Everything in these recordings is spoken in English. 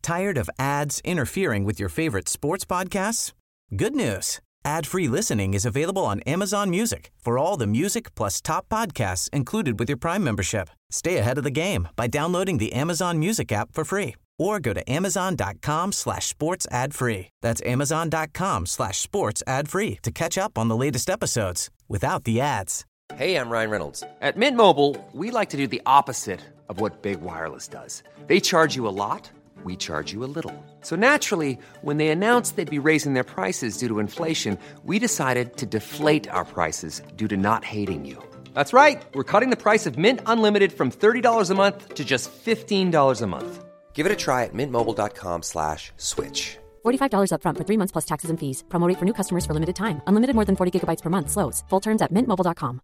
Tired of ads interfering with your favorite sports podcasts? Good news. Ad-free listening is available on Amazon Music for all the music plus top podcasts included with your Prime membership. Stay ahead of the game by downloading the Amazon Music app for free or go to amazon.com/sports ad free. That's amazon.com/sports ad free to catch up on the latest episodes without the ads. Hey, I'm Ryan Reynolds. At Mint Mobile, we like to do the opposite of what Big Wireless does. They charge you a lot. We charge you a little. So naturally, when they announced they'd be raising their prices due to inflation, we decided to deflate our prices due to not hating you. That's right. We're cutting the price of Mint Unlimited from $30 a month to just $15 a month. Give it a try at mintmobile.com/switch. $45 up front for 3 months plus taxes and fees. Promo rate for new customers for limited time. Unlimited more than 40 gigabytes per month. Slows full terms at mintmobile.com.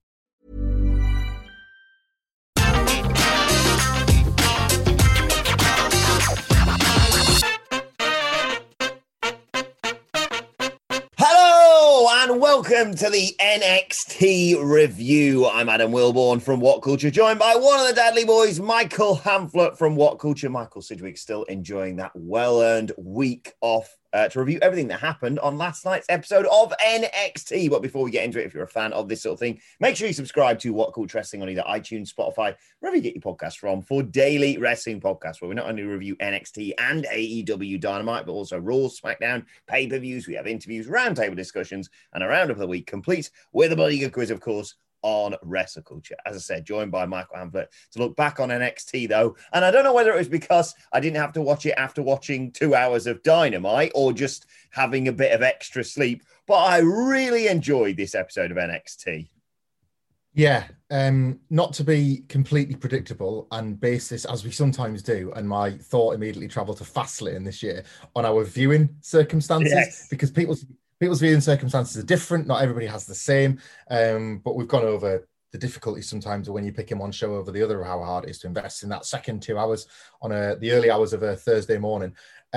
And welcome to the NXT review. I'm Adam Wilborn from What Culture, joined by one of the Dudley boys, Michael Hamflett from What Culture. Michael Sidgwick still enjoying that well-earned week off to review everything that happened on last night's episode of NXT. But before we get into it, if you're a fan of this sort of thing, make sure you subscribe to What Culture Wrestling on either iTunes, Spotify, wherever you get your podcasts from, for daily wrestling podcasts where we not only review NXT and AEW Dynamite, but also Raw, SmackDown, pay-per-views. We have interviews, roundtable discussions, and a round of the week complete with a bloody good quiz, of course, on Wrestle Culture. As I said, joined by Michael Hamflett to look back on NXT, though. And I don't know whether it was because I didn't have to watch it after watching 2 hours of Dynamite or just having a bit of extra sleep, but I really enjoyed this episode of NXT. Yeah, not to be completely predictable and base this, as we sometimes do, and my thought immediately travelled to Fastlane this year on our viewing circumstances, because people's viewing circumstances are different. Not everybody has the same, but we've gone over the difficulties sometimes when you pick in one show over the other, how hard it is to invest in that second 2 hours on the early hours of a Thursday morning.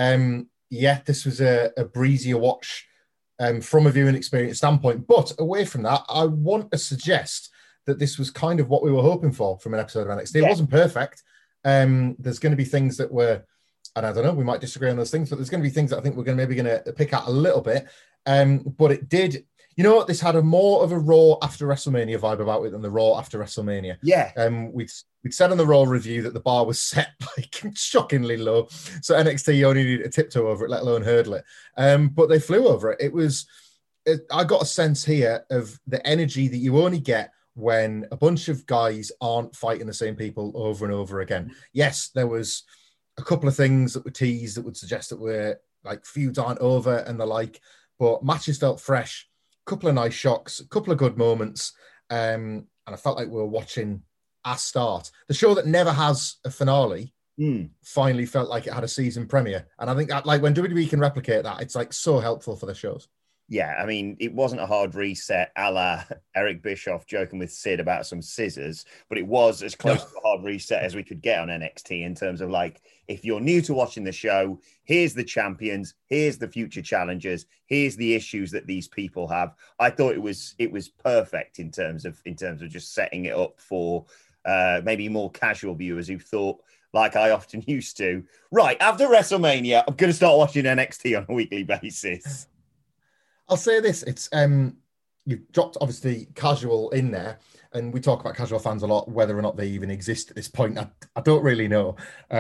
This was a breezier watch from a viewing experience standpoint. But away from that, I want to suggest that this was kind of what we were hoping for from an episode of NXT. It wasn't perfect. There's going to be things that were, and I don't know, we might disagree on those things, but there's going to be things that I think we're going to pick out a little bit. But it did, you know what? This had a more of a Raw after WrestleMania vibe about it than the Raw after WrestleMania. Yeah. We'd said on the Raw review that the bar was set like shockingly low. So NXT only needed a tiptoe over it, let alone hurdle it. But they flew over it. I got a sense here of the energy that you only get when a bunch of guys aren't fighting the same people over and over again. Yes, there was a couple of things that were teased that would suggest that we're like feuds aren't over and the like, but matches felt fresh, a couple of nice shocks, a couple of good moments, and I felt like we were watching a start. The show that never has a finale finally felt like it had a season premiere, and I think that, like, when WWE can replicate that, it's like so helpful for the shows. Yeah, I mean, it wasn't a hard reset a la Eric Bischoff joking with Sid about some scissors, but it was as close to a hard reset as we could get on NXT in terms of, like, if you're new to watching the show, here's the champions, here's the future challengers, here's the issues that these people have. I thought it was perfect in terms of just setting it up for maybe more casual viewers who thought, like I often used to, right, after WrestleMania, I'm going to start watching NXT on a weekly basis. I'll say this, it's you've dropped obviously casual in there, and we talk about casual fans a lot, whether or not they even exist at this point. I don't really know.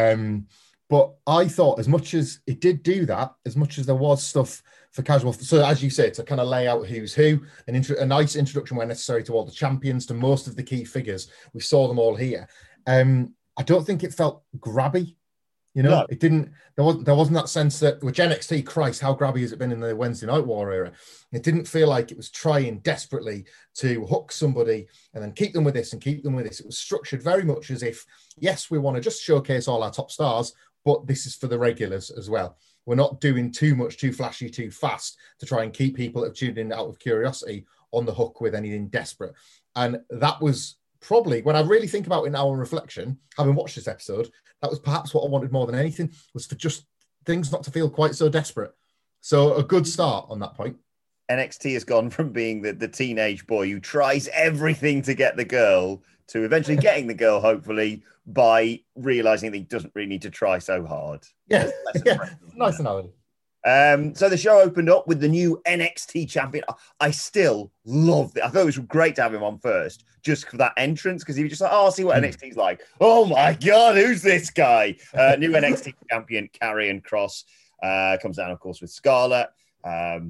But I thought as much as it did do that, as much as there was stuff for casual, so as you say, to kind of lay out who's who, a nice introduction where necessary to all the champions, to most of the key figures. We saw them all here. I don't think it felt grabby. You know, It didn't. There wasn't that sense that with NXT, Christ, how grabby has it been in the Wednesday Night War era? It didn't feel like it was trying desperately to hook somebody and then keep them with this and keep them with this. It was structured very much as if, yes, we want to just showcase all our top stars, but this is for the regulars as well. We're not doing too much, too flashy, too fast to try and keep people that have tuned in out of curiosity on the hook with anything desperate. And that was probably, when I really think about it now on reflection, having watched this episode, that was perhaps what I wanted more than anything, was for just things not to feel quite so desperate. So a good start on that point. NXT has gone from being the teenage boy who tries everything to get the girl to eventually getting the girl, hopefully, by realizing that he doesn't really need to try so hard. Yeah, nice analogy. So the show opened up with the new NXT champion. I still love it. I thought it was great to have him on first, just for that entrance, because he was just like, oh, I'll see what NXT's like. Oh my God, who's this guy? New NXT champion, Karrion Kross, comes down, of course, with Scarlett. A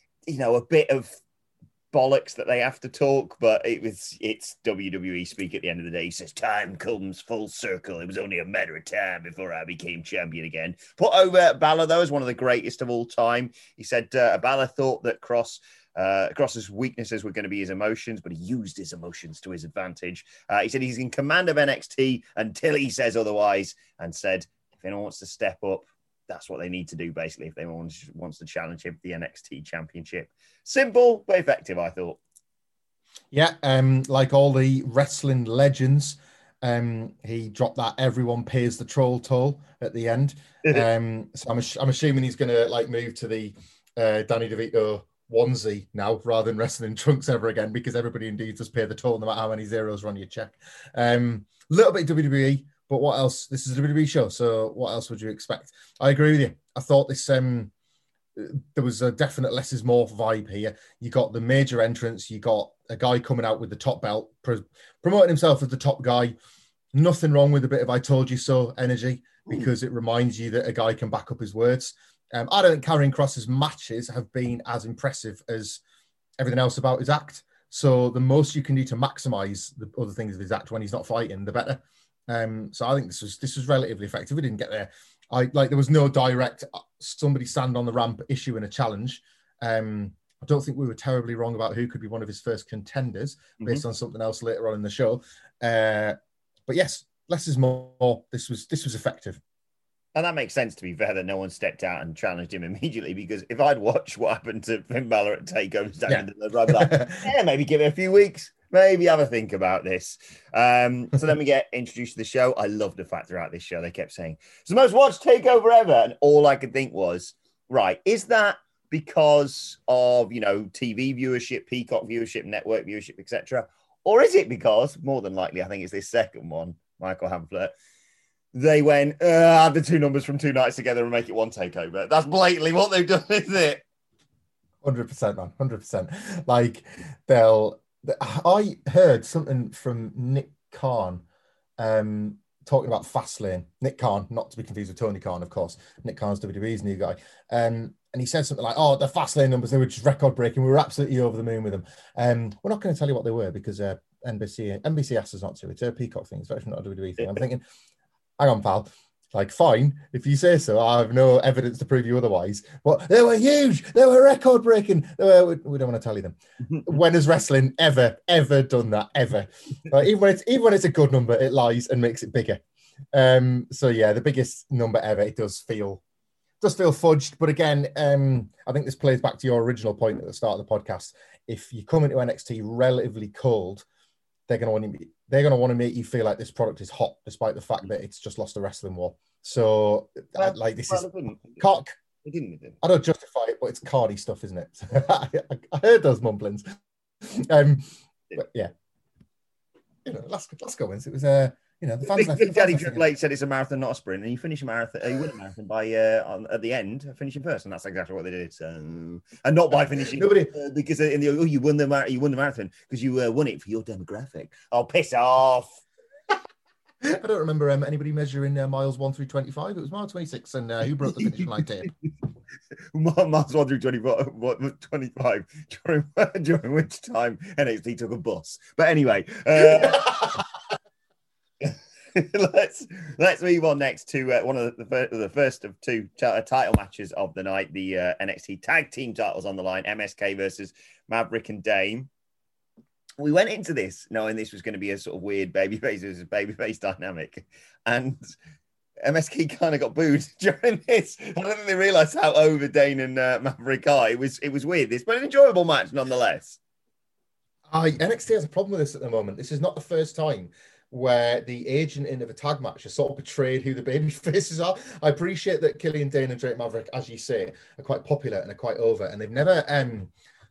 bit of bollocks that they have to talk, but it's WWE speak at the end of the day. He says, time comes full circle. It was only a matter of time before I became champion again. Put over Balor, though, as one of the greatest of all time. He said Balor thought that Kross's weaknesses were going to be his emotions, but he used his emotions to his advantage. He said he's in command of NXT until he says otherwise, and said if anyone wants to step up, that's what they need to do, basically, if anyone wants to challenge him for the NXT Championship. Simple, but effective, I thought. Yeah, like all the wrestling legends, he dropped that everyone pays the troll toll at the end. So I'm assuming he's going to move to the Danny DeVito onesie now, rather than wrestling trunks ever again, because everybody indeed does pay the toll no matter how many zeros are on your check. Little bit of WWE. But what else? This is a WWE show, so what else would you expect? I agree with you. I thought this, there was a definite less is more vibe here. You got the major entrance. You got a guy coming out with the top belt, promoting himself as the top guy. Nothing wrong with a bit of I told you so energy, because it reminds you that a guy can back up his words. I don't think Karrion Kross's matches have been as impressive as everything else about his act. So the most you can do to maximize the other things of his act when he's not fighting, the better. So I think this was relatively effective. We didn't get there. There was no direct somebody stand on the ramp issuing a challenge. I don't think we were terribly wrong about who could be one of his first contenders based on something else later on in the show. But yes, less is more. This was effective. And that makes sense, to be fair, that no one stepped out and challenged him immediately, because if I'd watched what happened to Finn Balor at TakeOver, I'd be like, maybe give it a few weeks. Maybe have a think about this. So then we get introduced to the show. I love the fact throughout this show they kept saying, it's the most watched takeover ever. And all I could think was, right, is that because of, TV viewership, Peacock viewership, network viewership, etc.? Or is it because, more than likely, I think it's this second one, Michael Hamflett, they went, add the two numbers from two nights together and make it one takeover. That's blatantly what they've done, isn't it? 100%, man. 100%. I heard something from Nick Khan talking about Fastlane. Nick Khan, not to be confused with Tony Khan, of course. Nick Khan's WWE's new guy. And he said something like, oh, the Fastlane numbers, they were just record-breaking. We were absolutely over the moon with them. We're not going to tell you what they were, because NBC asked us not to. It's a Peacock thing. It's actually not a WWE thing. I'm thinking, hang on, pal. Fine, if you say so. I have no evidence to prove you otherwise. But they were huge. They were record-breaking. We don't want to tell you them. When has wrestling ever done that? Ever? Even when it's a good number, it lies and makes it bigger. So yeah, the biggest number ever. It does feel fudged. But again, I think this plays back to your original point at the start of the podcast. If you come into NXT relatively cold, they're going to want to make you feel like this product is hot, despite the fact that it's just lost a wrestling war. So, this is cock. I don't justify it, but it's cardy stuff, isn't it? I heard those mumblings. But yeah, let's go. It was the fans. Big Daddy Triple H said it's a marathon, not a sprint, and you finish a marathon. You win a marathon by at the end, finishing first, and that's exactly what they did. So, and not by finishing because you won the marathon because you won it for your demographic. Oh, piss off! I don't remember anybody measuring miles 1 through 25. It was mile 26, and who broke the finishing line tape? Miles 1 through 25 during which time NXT took a bus. But anyway. Let's move on next to one of the first of two title matches of the night. The NXT tag team titles on the line. MSK versus Maverick and Dame. We went into this knowing this was going to be a sort of weird babyface versus babyface dynamic, and MSK kind of got booed during this. I don't think they realised how over Dane and Maverick are. It was weird. This, but an enjoyable match nonetheless. NXT has a problem with this at the moment. This is not the first time where the agent in of a tag match has sort of betrayed who the baby faces are. I appreciate that Killian Dane and Drake Maverick, as you say, are quite popular and are quite over, and they've never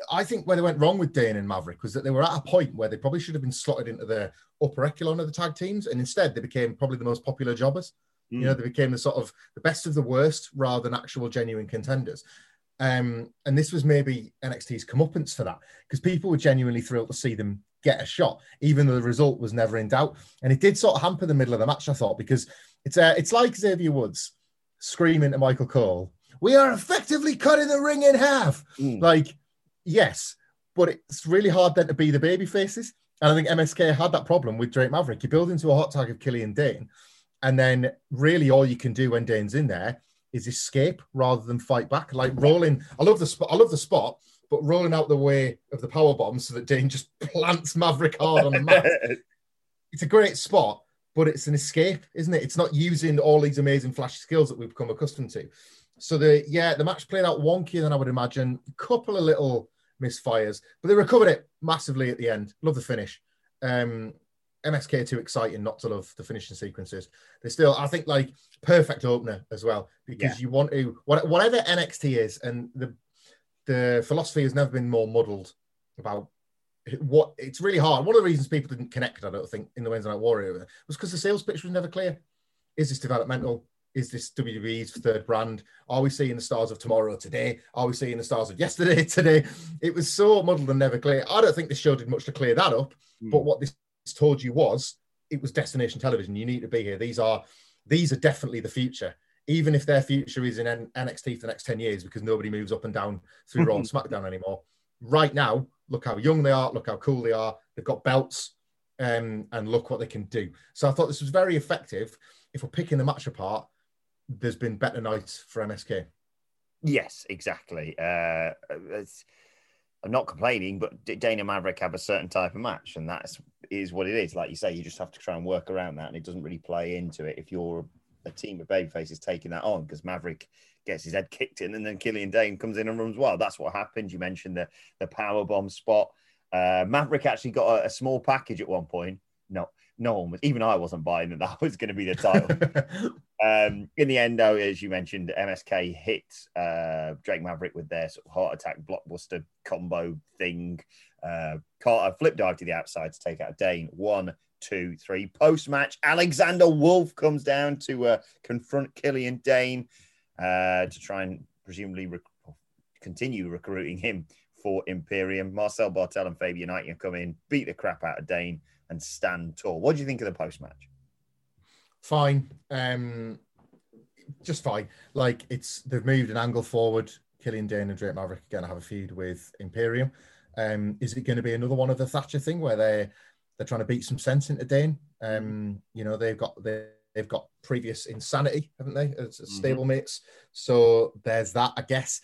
I think where they went wrong with Dane and Maverick was that they were at a point where they probably should have been slotted into the upper echelon of the tag teams, and instead they became probably the most popular jobbers. You know, they became the sort of the best of the worst rather than actual genuine contenders. And this was maybe NXT's comeuppance for that, because people were genuinely thrilled to see them get a shot, even though the result was never in doubt. And it did sort of hamper the middle of the match, I thought, because it's like Xavier Woods screaming to Michael Cole, "We are effectively cutting the ring in half." Like, yes, but it's really hard then to be the baby faces. And I think MSK had that problem with Drake Maverick. You build into a hot tag of Killian Dane, and then really all you can do when Dane's in there is escape rather than fight back. Like rolling, I love the spot, but rolling out the way of the power bomb so that Dane just plants Maverick hard on the mat. It's a great spot, but it's an escape, isn't it? It's not using all these amazing flashy skills that we've become accustomed to. So the match played out wonkier than I would imagine. A couple of little misfires, but they recovered it massively at the end. Love the finish. MSK too exciting not to love the finishing sequences. They're still, I think, like perfect opener as well, because you want to, whatever NXT is, and the philosophy has never been more muddled about what it's really hard. One of the reasons people didn't connect, I don't think, in the Wednesday Night Warrior was because the sales pitch was never clear. Is this developmental? Is this WWE's third brand? Are we seeing the stars of tomorrow today? Are we seeing the stars of yesterday today? It was so muddled and never clear. I don't think this show did much to clear that up, but what this told you was it was destination television. You need to be here. These are definitely the future, even if their future is in NXT for the next 10 years, because nobody moves up and down through Raw and SmackDown anymore. Right now, look how young they are, look how cool they are. They've got belts, and look what they can do. So I thought this was very effective. If we're picking the match apart, there's been better nights for MSK. Yes, exactly. I'm not complaining, but Dane and Maverick have a certain type of match, and that is what it is. Like you say, you just have to try and work around that, and it doesn't really play into it if you're a team of babyfaces taking that on, because Maverick gets his head kicked in, and then Killian Dane comes in and runs wild. That's what happened. You mentioned the power bomb spot. Maverick actually got a small package at one point. No one was, even I wasn't buying that was going to be the title. In the end, though, as you mentioned, MSK hit Drake Maverick with their sort of heart attack blockbuster combo thing. Carter flip dive to the outside to take out Dane. 1, 2, 3. Post-match, Alexander Wolf comes down to confront Killian Dane to try and presumably continue recruiting him for Imperium. Marcel Bartel and Fabian Aichner come in, beat the crap out of Dane, and stand tall. What do you think of the post-match? Fine. Just fine. Like, they've moved an angle forward. Killian Dane and Drake Maverick are going to have a feud with Imperium. Is it going to be another one of the Thatcher thing where they're trying to beat some sense into Dane? You know, they've got previous insanity, haven't they, as stablemates? So there's that, I guess.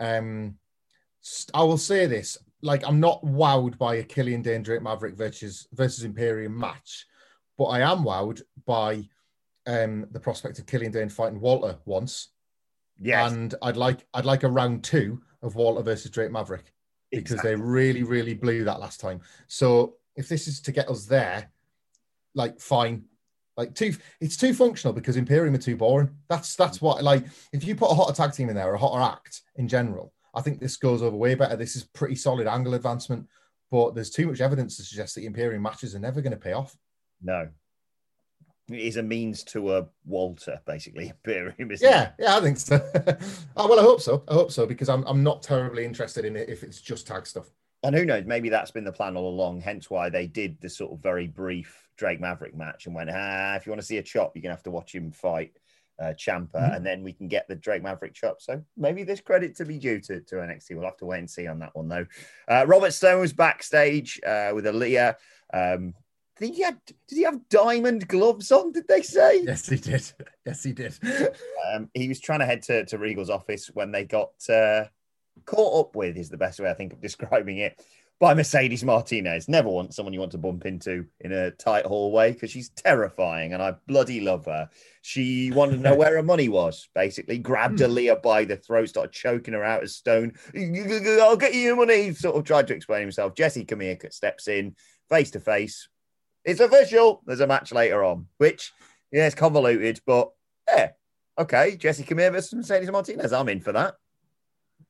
I will say this. Like, I'm not wowed by a Killian Dane Drake Maverick versus Imperium match, but I am wowed by the prospect of Killian Dane fighting Walter once. Yes. And I'd like a round 2 of Walter versus Drake Maverick, because they really, really blew that last time. So if this is to get us there, like, fine. Like, it's too functional, because Imperium are too boring. That's what, like, if you put a hotter tag team in there, or a hotter act in general, I think this goes over way better. This is pretty solid angle advancement, but there's too much evidence to suggest that Imperium matches are never going to pay off. No. It is a means to a Walter, basically. Imperium, isn't it? Yeah, I think so. Well, I hope so, because I'm not terribly interested in it if it's just tag stuff. And who knows, maybe that's been the plan all along, hence why they did the sort of very brief Drake Maverick match and went, if you want to see a chop, you're going to have to watch him fight Ciampa, and then we can get the Drake Maverick chop. So maybe there's credit to be due to NXT. We'll have to wait and see on that one, though. Robert Stone was backstage with Aaliyah. Did he have diamond gloves on, did they say? Yes, he did. Yes, he did. He was trying to head to Regal's office when they got caught up with, is the best way I think of describing it, by Mercedes Martinez. Never want someone you want to bump into in a tight hallway, because she's terrifying and I bloody love her. She wanted to know where her money was, basically. Grabbed Aaliyah by the throat, started choking her out as Stone. I'll get you your money. Sort of tried to explain himself. Jesse Camille steps in, face to face. It's official. There's a match later on, which, yeah, it's convoluted, but yeah, okay. Jesse Camille versus Mercedes Martinez. I'm in for that.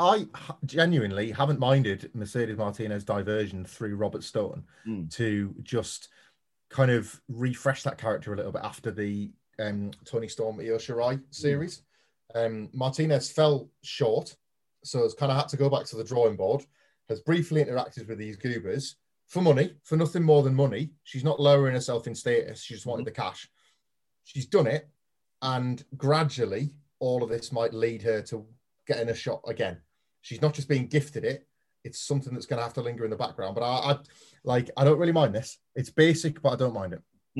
genuinely haven't minded Mercedes Martinez diversion through Robert Stone to just kind of refresh that character a little bit after the Tony Storm Io Shirai series. Martinez fell short, so has kind of had to go back to the drawing board, has briefly interacted with these goobers for money, for nothing more than money. She's not lowering herself in status. She just wanted the cash. She's done it. And gradually, all of this might lead her to getting a shot again. She's not just being gifted it. It's something that's going to have to linger in the background. But I don't really mind this. It's basic, but I don't mind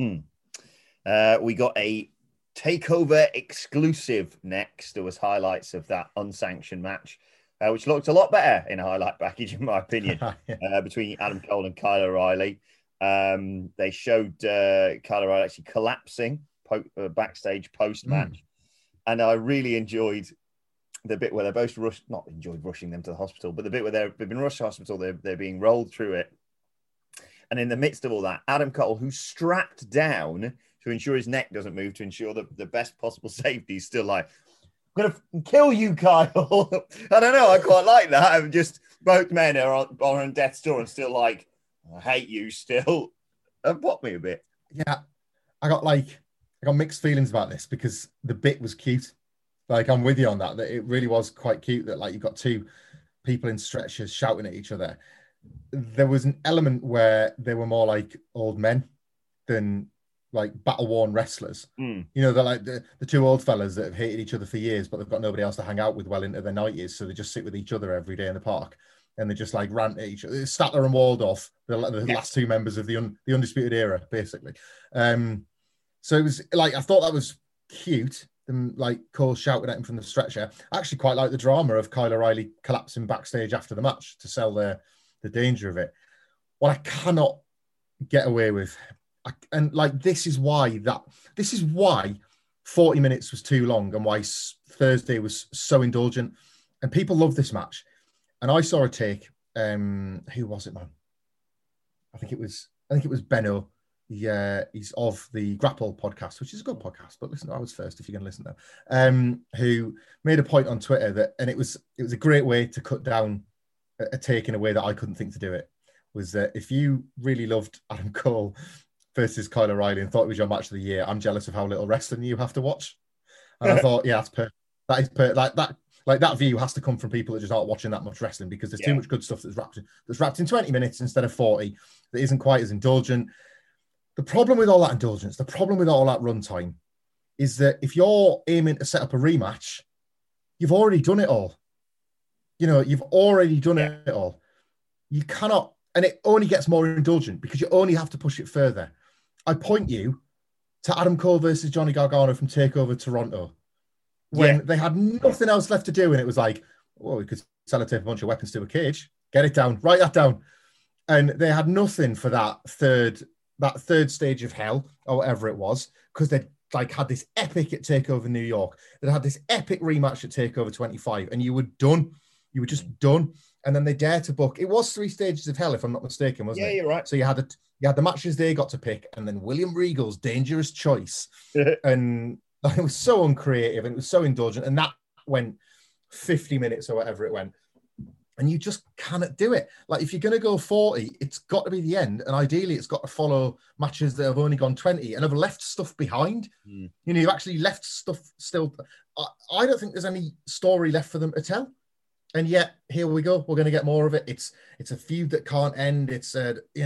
it. We got a takeover exclusive next. There was highlights of that unsanctioned match, which looked a lot better in a highlight package, in my opinion, between Adam Cole and Kyle O'Reilly. They showed Kyle O'Reilly actually collapsing backstage post-match. And I really enjoyed the bit where they're both rushing them to the hospital, but the bit where they've been rushed to hospital, they're being rolled through it. And in the midst of all that, Adam Cole, who's strapped down to ensure his neck doesn't move, to ensure the best possible safety, is still like, I'm going to kill you, Kyle. I don't know. I quite like that. I'm just, both men are on death's door and still like, I hate you still. And pop me a bit. Yeah. I got mixed feelings about this because the bit was cute. Like, I'm with you on that it really was quite cute that, like, you've got two people in stretchers shouting at each other. There was an element where they were more like old men than like battle-worn wrestlers. You know, they're like the two old fellas that have hated each other for years, but they've got nobody else to hang out with well into their 90s, so they just sit with each other every day in the park, and they just like rant at each other. Statler and Waldorf, the last two members of the Undisputed Era, basically. So it was like, I thought that was cute. Them like Cole shouting at him from the stretcher. I actually quite like the drama of Kyle O'Reilly collapsing backstage after the match to sell the danger of it. What I cannot get away with, this is why 40 minutes was too long and why Thursday was so indulgent. And people love this match. And I saw a take. Who was it, man? I think it was Benno. Yeah, he's of the Grapple podcast, which is a good podcast, but listen, I was first if you're going to listen to who made a point on Twitter and it was a great way to cut down a take in a way that I couldn't think to do it, was that if you really loved Adam Cole versus Kyle O'Reilly and thought it was your match of the year, I'm jealous of how little wrestling you have to watch. And I thought, yeah, that's perfect. That is perfect. Like that view has to come from people that just aren't watching that much wrestling, because there's too much good stuff that's wrapped in 20 minutes instead of 40 that isn't quite as indulgent. The problem with all that indulgence, the problem with all that runtime is that if you're aiming to set up a rematch, you've already done it all. You know, you've already done it all. You cannot, and it only gets more indulgent because you only have to push it further. I point you to Adam Cole versus Johnny Gargano from TakeOver Toronto, when they had nothing else left to do, and it was like, well, we could sellotape a bunch of weapons to a cage, get it down, write that down. And they had nothing for that third stage of hell or whatever it was, because they'd like had this epic at TakeOver New York. They had this epic rematch at TakeOver 25, and you were done. You were just done. And then they dare to book. It was 3 stages of hell, if I'm not mistaken, wasn't it? Yeah, you're right. So you had the matches they got to pick, and then William Regal's Dangerous Choice, and it was so uncreative and it was so indulgent, and that went 50 minutes or whatever it went. And you just cannot do it. Like, if you're going to go 40, it's got to be the end. And ideally, it's got to follow matches that have only gone 20 and have left stuff behind. You know, you've actually left stuff still. I don't think there's any story left for them to tell. And yet, here we go. We're going to get more of it. It's a feud that can't end. It's,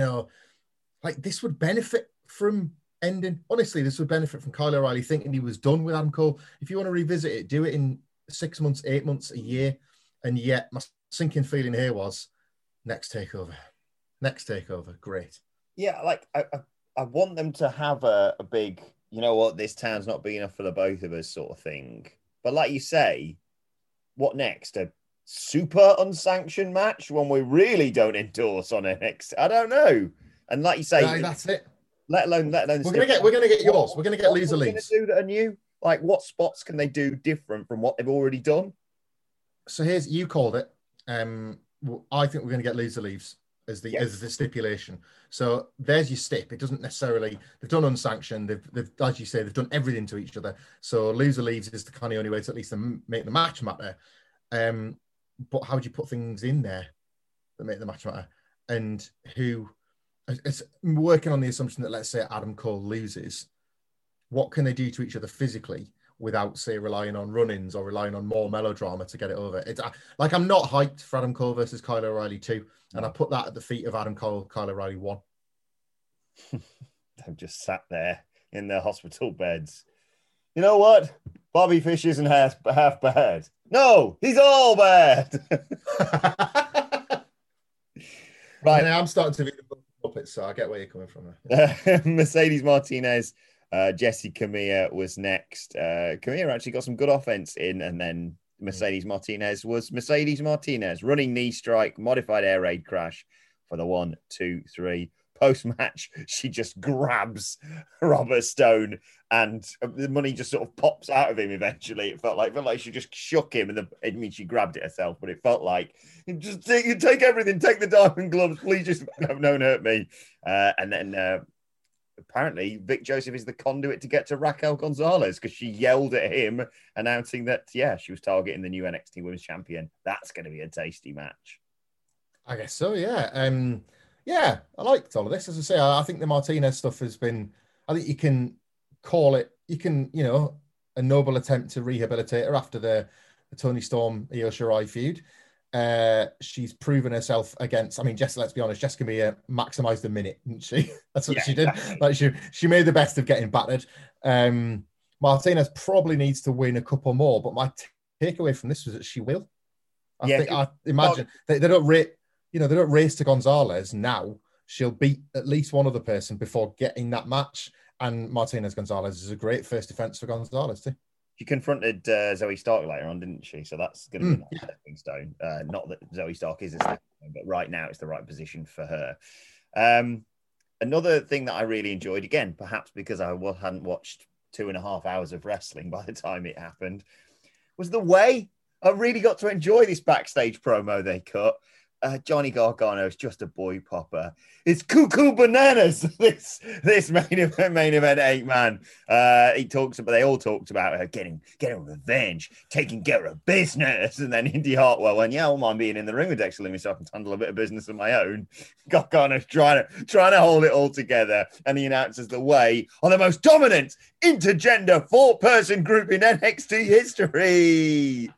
like, this would benefit from ending. Honestly, this would benefit from Kyle O'Reilly thinking he was done with Adam Cole. If you want to revisit it, do it in 6 months, 8 months, a year. And yet, my sinking feeling here was next takeover, great. Yeah, like I want them to have a big, you know what, this town's not big enough for the both of us sort of thing. But like you say, what next? A super unsanctioned match, one we really don't endorse on NXT? I don't know. And like you say, that's it. Let alone. We're gonna get yours. We're gonna get Loser Leagues. Do that are new. Like, what spots can they do different from what they've already done? So you called it. I think we're going to get Loser Leaves as the stipulation. So there's your stip. It doesn't necessarily, they've done unsanctioned. They've as you say, they've done everything to each other. So Loser Leaves is the kind of only way to at least make the match matter. but how do you put things in there that make the match matter? And who? It's working on the assumption that, let's say Adam Cole loses, what can they do to each other physically without, say, relying on run-ins or relying on more melodrama to get it over? It's like, I'm not hyped for Adam Cole versus Kyle O'Reilly 2, and I put that at the feet of Adam Cole, Kyle O'Reilly 1. They've just sat there in their hospital beds. You know what? Bobby Fish isn't half bad. No, he's all bad. Right. And I'm starting to be the puppet, so I get where you're coming from. Mercedes Martinez, Jessie Camilla was next. Camilla actually got some good offense in, and then Mercedes Martinez was Mercedes Martinez. Running knee strike, modified air raid crash for the 1, 2, 3. Post-match, she just grabs Robert Stone, and the money just sort of pops out of him eventually. It felt like she just shook him, and she grabbed it herself, but it felt like, just take everything, take the diamond gloves, please just don't hurt me. And then apparently Vic Joseph is the conduit to get to Raquel Gonzalez, because she yelled at him announcing that, she was targeting the new NXT Women's Champion. That's going to be a tasty match. I guess so, yeah. Yeah, I liked all of this. As I say, I think the Martinez stuff has been, I think you can call it, a noble attempt to rehabilitate her after the Toni Storm, Io Shirai feud. She's proven herself against, let's be honest, Jessica Mia maximised the minute, didn't she? That's what she did. Exactly. Like she made the best of getting battered. Martinez probably needs to win a couple more, but my takeaway from this was that she will. I imagine they don't rate. They don't race to Gonzalez now. She'll beat at least one other person before getting that match. And Martinez Gonzalez is a great first defense for Gonzalez too. She confronted Zoe Stark later on, didn't she? So that's going to be a stepping stone. Not that Zoe Stark is a stepping stone, but right now it's the right position for her. Another thing that I really enjoyed, again, perhaps because I hadn't watched 2.5 hours of wrestling by the time it happened, was the way I really got to enjoy this backstage promo they cut. Johnny Gargano is just a boy popper. It's cuckoo bananas. This main event 8-man. They all talked about her getting revenge, taking care of business, and then Indy Hartwell went, "Yeah, I won't mind being in the ring with Dexter Lumis so I can handle a bit of business of my own." Gargano's trying to hold it all together, and he announces the way on the most dominant intergender 4-person group in NXT history.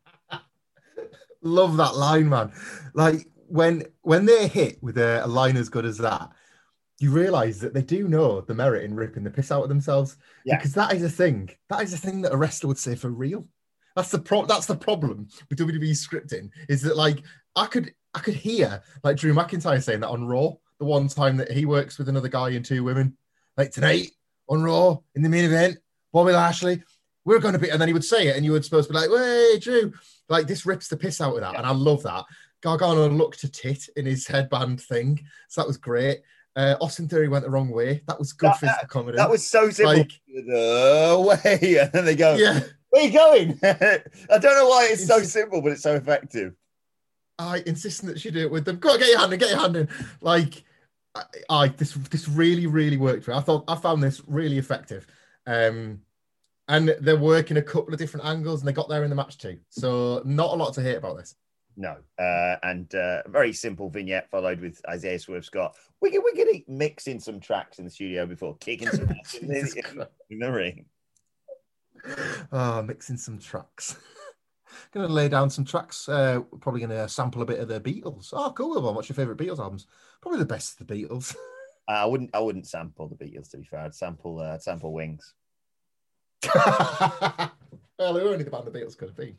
Love that line, man. Like, when they're hit with a line as good as that, you realise that they do know the merit in ripping the piss out of themselves. Yeah. Because that is a thing. That is a thing that a wrestler would say for real. That's the problem with WWE scripting, is that, like, I could hear, like, Drew McIntyre saying that on Raw, the one time that he works with another guy and 2 women. Like, tonight on Raw, in the main event, Bobby Lashley, we're going to be... And then he would say it, and you were supposed to be like, "Hey, Drew." Like, this rips the piss out of that. Yeah. And I love that. Gargano looked a tit in his headband thing, so that was great. Austin Theory went the wrong way. That was good physical comedy. That was so simple. Like, the way, and then they go, "Yeah, where are you going?" I don't know why it's so simple, but it's so effective. I insisted that she do it with them. Go on, get your hand in. Like, this really, really worked for me. I found this really effective. And they're working a couple of different angles, and they got there in the match too. So not a lot to hate about this. No, and a very simple vignette followed with Isaiah Swerve Scott. We're going to mix in some tracks in the studio before kicking some ass in the ring. Oh, mixing some tracks. Going to lay down some tracks. Probably going to sample a bit of the Beatles. Oh, cool. Well, what's your favourite Beatles albums? Probably the best of the Beatles. I wouldn't sample the Beatles, to be fair. I'd sample Wings. Well, who only the band the Beatles could have been.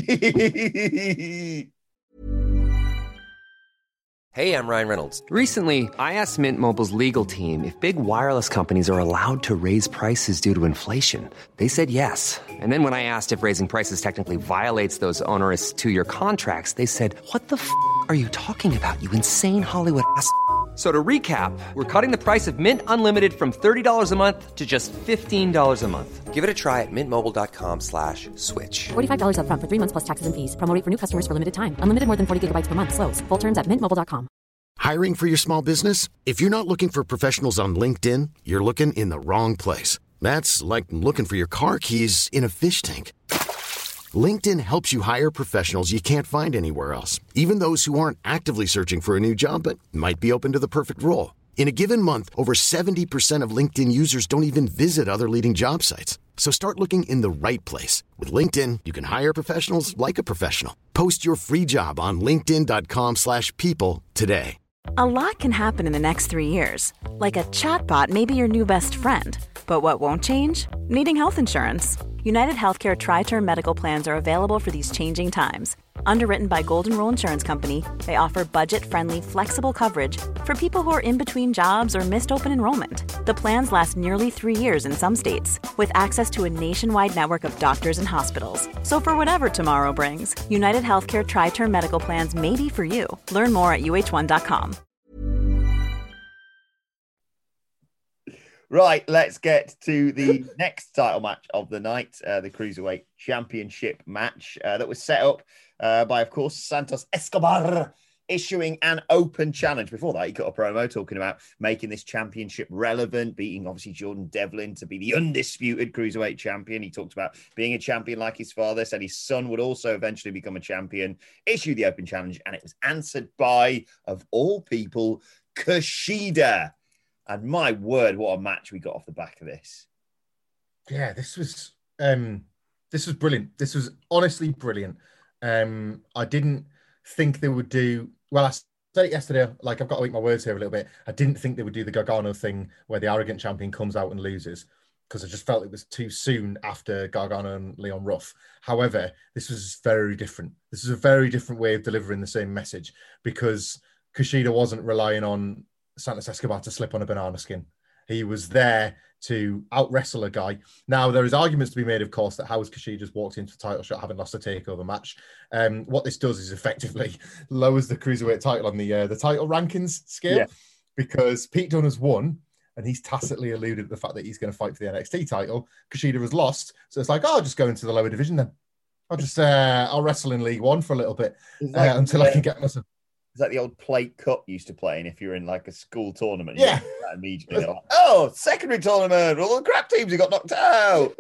Hey, I'm Ryan Reynolds. Recently, I asked Mint Mobile's legal team if big wireless companies are allowed to raise prices due to inflation. They said yes. And then when I asked if raising prices technically violates those onerous 2-year contracts, they said, "What the f*** are you talking about, you insane Hollywood ass?" So to recap, we're cutting the price of Mint Unlimited from $30 a month to just $15 a month. Give it a try at mintmobile.com/switch. $45 up front for 3 months plus taxes and fees. Promo rate for new customers for limited time. Unlimited more than 40 gigabytes per month. Slows full terms at mintmobile.com. Hiring for your small business? If you're not looking for professionals on LinkedIn, you're looking in the wrong place. That's like looking for your car keys in a fish tank. LinkedIn helps you hire professionals you can't find anywhere else, even those who aren't actively searching for a new job but might be open to the perfect role. In a given month, over 70% of LinkedIn users don't even visit other leading job sites. So start looking in the right place. With LinkedIn, you can hire professionals like a professional. Post your free job on linkedin.com/people today. A lot can happen in the next 3 years. Like a chatbot may be your new best friend. But what won't change? Needing health insurance. United Healthcare Tri-Term Medical Plans are available for these changing times. Underwritten by Golden Rule Insurance Company, they offer budget-friendly, flexible coverage for people who are in between jobs or missed open enrollment. The plans last nearly 3 years in some states, with access to a nationwide network of doctors and hospitals. So for whatever tomorrow brings, United Healthcare Tri-Term Medical Plans may be for you. Learn more at uh1.com. Right, let's get to the next title match of the night, the Cruiserweight Championship match that was set up by, of course, Santos Escobar, issuing an open challenge. Before that, he cut a promo talking about making this championship relevant, beating, obviously, Jordan Devlin to be the undisputed Cruiserweight champion. He talked about being a champion like his father, said his son would also eventually become a champion, issued the open challenge, and it was answered by, of all people, Kushida. And my word, what a match we got off the back of this. Yeah, this was brilliant. This was honestly brilliant. I didn't think they would do, well, I said it yesterday, like I've got to eat my words here a little bit. I didn't think they would do the Gargano thing where the arrogant champion comes out and loses, because I just felt it was too soon after Gargano and Leon Ruff. However, this was very different. This is a very different way of delivering the same message, because Kushida wasn't relying on Santos Escobar to slip on a banana skin. He was there to out-wrestle a guy. Now, there is arguments to be made, of course, that how has Kushida just walked into the title shot having lost a takeover match. What this does is effectively lowers the Cruiserweight title on the title rankings scale, because Pete Dunne has won, and he's tacitly alluded to the fact that he's going to fight for the NXT title. Kushida has lost, so it's like, oh, I'll just go into the lower division then. I'll wrestle in League One for a little bit until I can get myself... It's like the old plate cup used to play, and if you're in like a school tournament, yeah, immediately like, oh, secondary tournament, all the crap teams who got knocked out.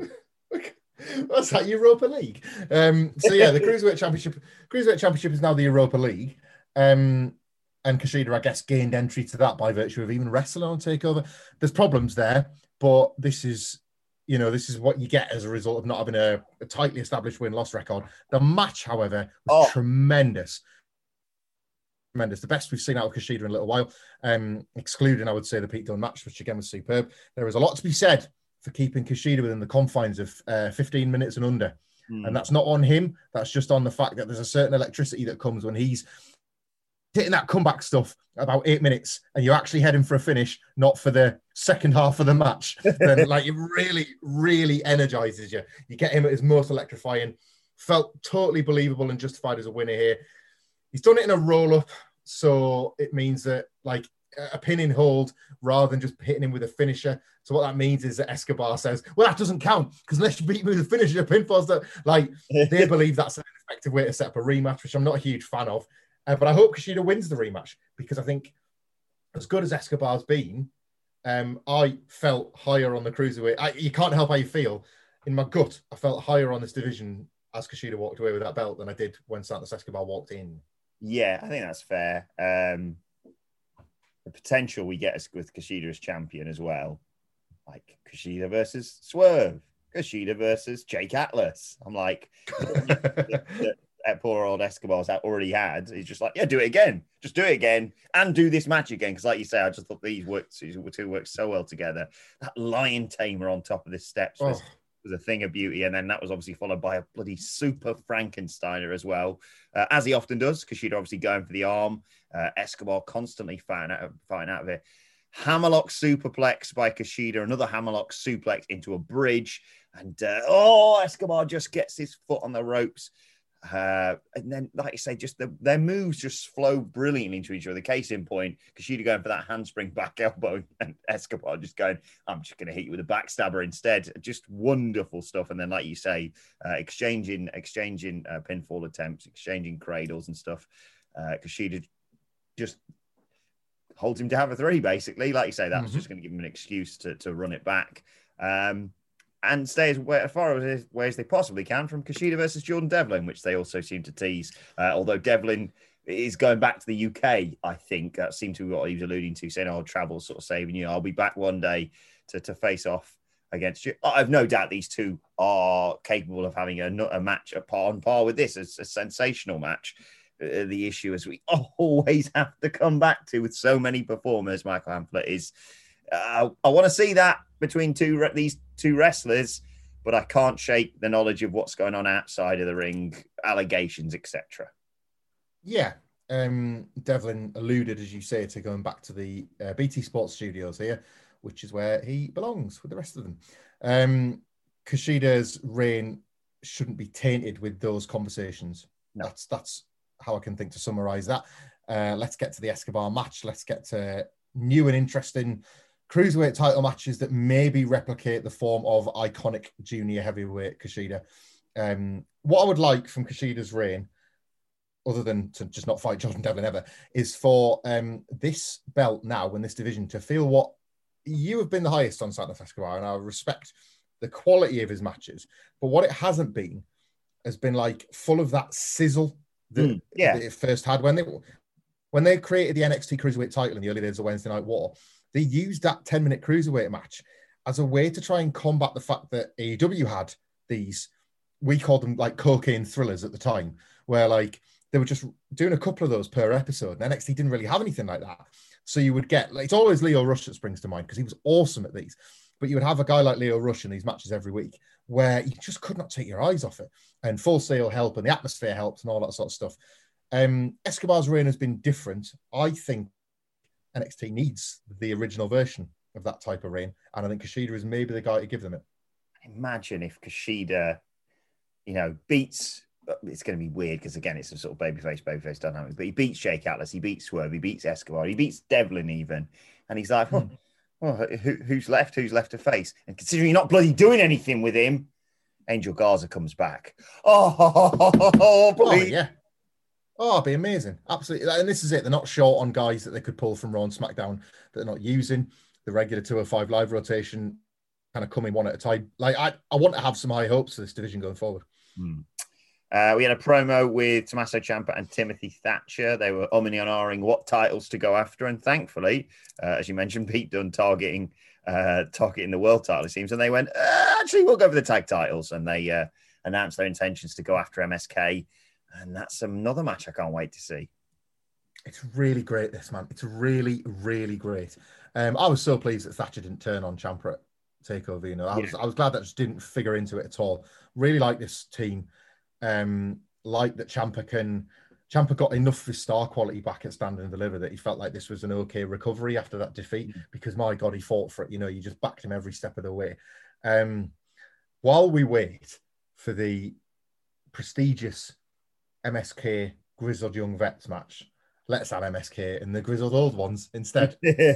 What's that, Europa League? So yeah, the Cruiserweight Championship is now the Europa League, and Kushida, I guess, gained entry to that by virtue of even wrestling on Takeover. There's problems there, but this is what you get as a result of not having a tightly established win-loss record. The match, however, was tremendous. Tremendous. The best we've seen out of Kushida in a little while, excluding, I would say, the Pete Dunne match, which again was superb. There is a lot to be said for keeping Kushida within the confines of 15 minutes and under. And that's not on him. That's just on the fact that there's a certain electricity that comes when he's hitting that comeback stuff about 8 minutes and you're actually heading for a finish, not for the second half of the match. Then like it really, really energizes you. You get him at his most electrifying. Felt totally believable and justified as a winner here. He's done it in a roll-up, so it means that, like, a pinning hold rather than just hitting him with a finisher. So what that means is that Escobar says, well, that doesn't count, because unless you beat me with a finisher, pinfall's that. Like, they believe that's an effective way to set up a rematch, which I'm not a huge fan of. But I hope Kushida wins the rematch, because I think as good as Escobar's been, I felt higher on the Cruiserweight. You can't help how you feel. In my gut, I felt higher on this division as Kushida walked away with that belt than I did when Santos Escobar walked in. Yeah, I think that's fair. The potential we get with Kushida as champion as well, like Kushida versus Swerve, Kushida versus Jake Atlas. I'm like, that poor old Escobar's already had. He's just like, yeah, do it again. Just do it again and do this match again. Because like you say, I just thought these two worked so well together. That lion tamer on top of the steps was a thing of beauty, and then that was obviously followed by a bloody super Frankensteiner as well, as he often does. Kushida obviously going for the arm, Escobar constantly fighting out of it. Hammerlock superplex by Kushida, another hammerlock suplex into a bridge, and Escobar just gets his foot on the ropes. And then, like you say, just their moves just flow brilliantly into each other. Case in point, Kushida going for that handspring back elbow, and Escobar just going, I'm just going to hit you with a backstabber instead. Just wonderful stuff. And then, like you say, exchanging pinfall attempts, exchanging cradles and stuff. Kushida just holds him down for three, basically. Like you say, that was just going to give him an excuse to run it back. and stay as far away as they possibly can from Kushida versus Jordan Devlin, which they also seem to tease. Although Devlin is going back to the UK, I think that seemed to be what he was alluding to, saying, "Oh, travel's sort of saving you. I'll be back one day to face off against you." I've no doubt these two are capable of having a match on par with this. It's a sensational match. The issue, as we always have to come back to with so many performers, Michael Hamflett, is I want to see that between these two wrestlers, but I can't shake the knowledge of what's going on outside of the ring, allegations, etc. Yeah. Devlin alluded, as you say, to going back to the BT Sports studios here, which is where he belongs with the rest of them. Kushida's reign shouldn't be tainted with those conversations. No. That's how I can think to summarize that. Let's get to the Escobar match. Let's get to new and interesting cruiserweight title matches that maybe replicate the form of iconic junior heavyweight Kushida. What I would like from Kushida's reign, other than to just not fight Jordan Devlin ever, is for this belt now in this division to feel what you have been the highest on Santos Escobar, and I respect the quality of his matches, but what it hasn't been has been like full of that sizzle that it first had when they created the NXT Cruiserweight title in the early days of Wednesday Night War. They used that 10-minute cruiserweight match as a way to try and combat the fact that AEW had these, we called them like cocaine thrillers at the time, where like they were just doing a couple of those per episode, and NXT didn't really have anything like that. So you would get, like, it's always Lio Rush that springs to mind because he was awesome at these. But you would have a guy like Lio Rush in these matches every week where you just could not take your eyes off it. And Full Sail help and the atmosphere helped and all that sort of stuff. Escobar's reign has been different. I think NXT needs the original version of that type of reign. And I think Kushida is maybe the guy to give them it. Imagine if Kushida, beats... It's going to be weird because, again, it's a sort of babyface dynamic. But he beats Jake Atlas, he beats Swerve, he beats Escobar, he beats Devlin even. And he's like, who's left? Who's left to face? And considering you're not bloody doing anything with him, Angel Garza comes back. Oh, please. Oh, yeah. Oh, it'd be amazing. Absolutely. And this is it. They're not short on guys that they could pull from Raw and SmackDown that they're not using. The regular 205 live rotation kind of coming one at a time. Like, I want to have some high hopes for this division going forward. We had a promo with Tommaso Ciampa and Timothy Thatcher. They were umming and ahhing what titles to go after. And thankfully, as you mentioned, Pete Dunne targeting the world title, it seems. And they went, actually, we'll go for the tag titles. And they announced their intentions to go after MSK. And that's another match I can't wait to see. It's really great, this, man. It's really, really great. I was so pleased that Thatcher didn't turn on Ciampa at TakeOver. I was glad that just didn't figure into it at all. Really like this team. Like that Ciampa got enough of his star quality back at Stand and Deliver that he felt like this was an okay recovery after that defeat, because my God, he fought for it. You just backed him every step of the way. While we wait for the prestigious MSK Grizzled Young Vets match, let's have MSK and the Grizzled Old Ones instead.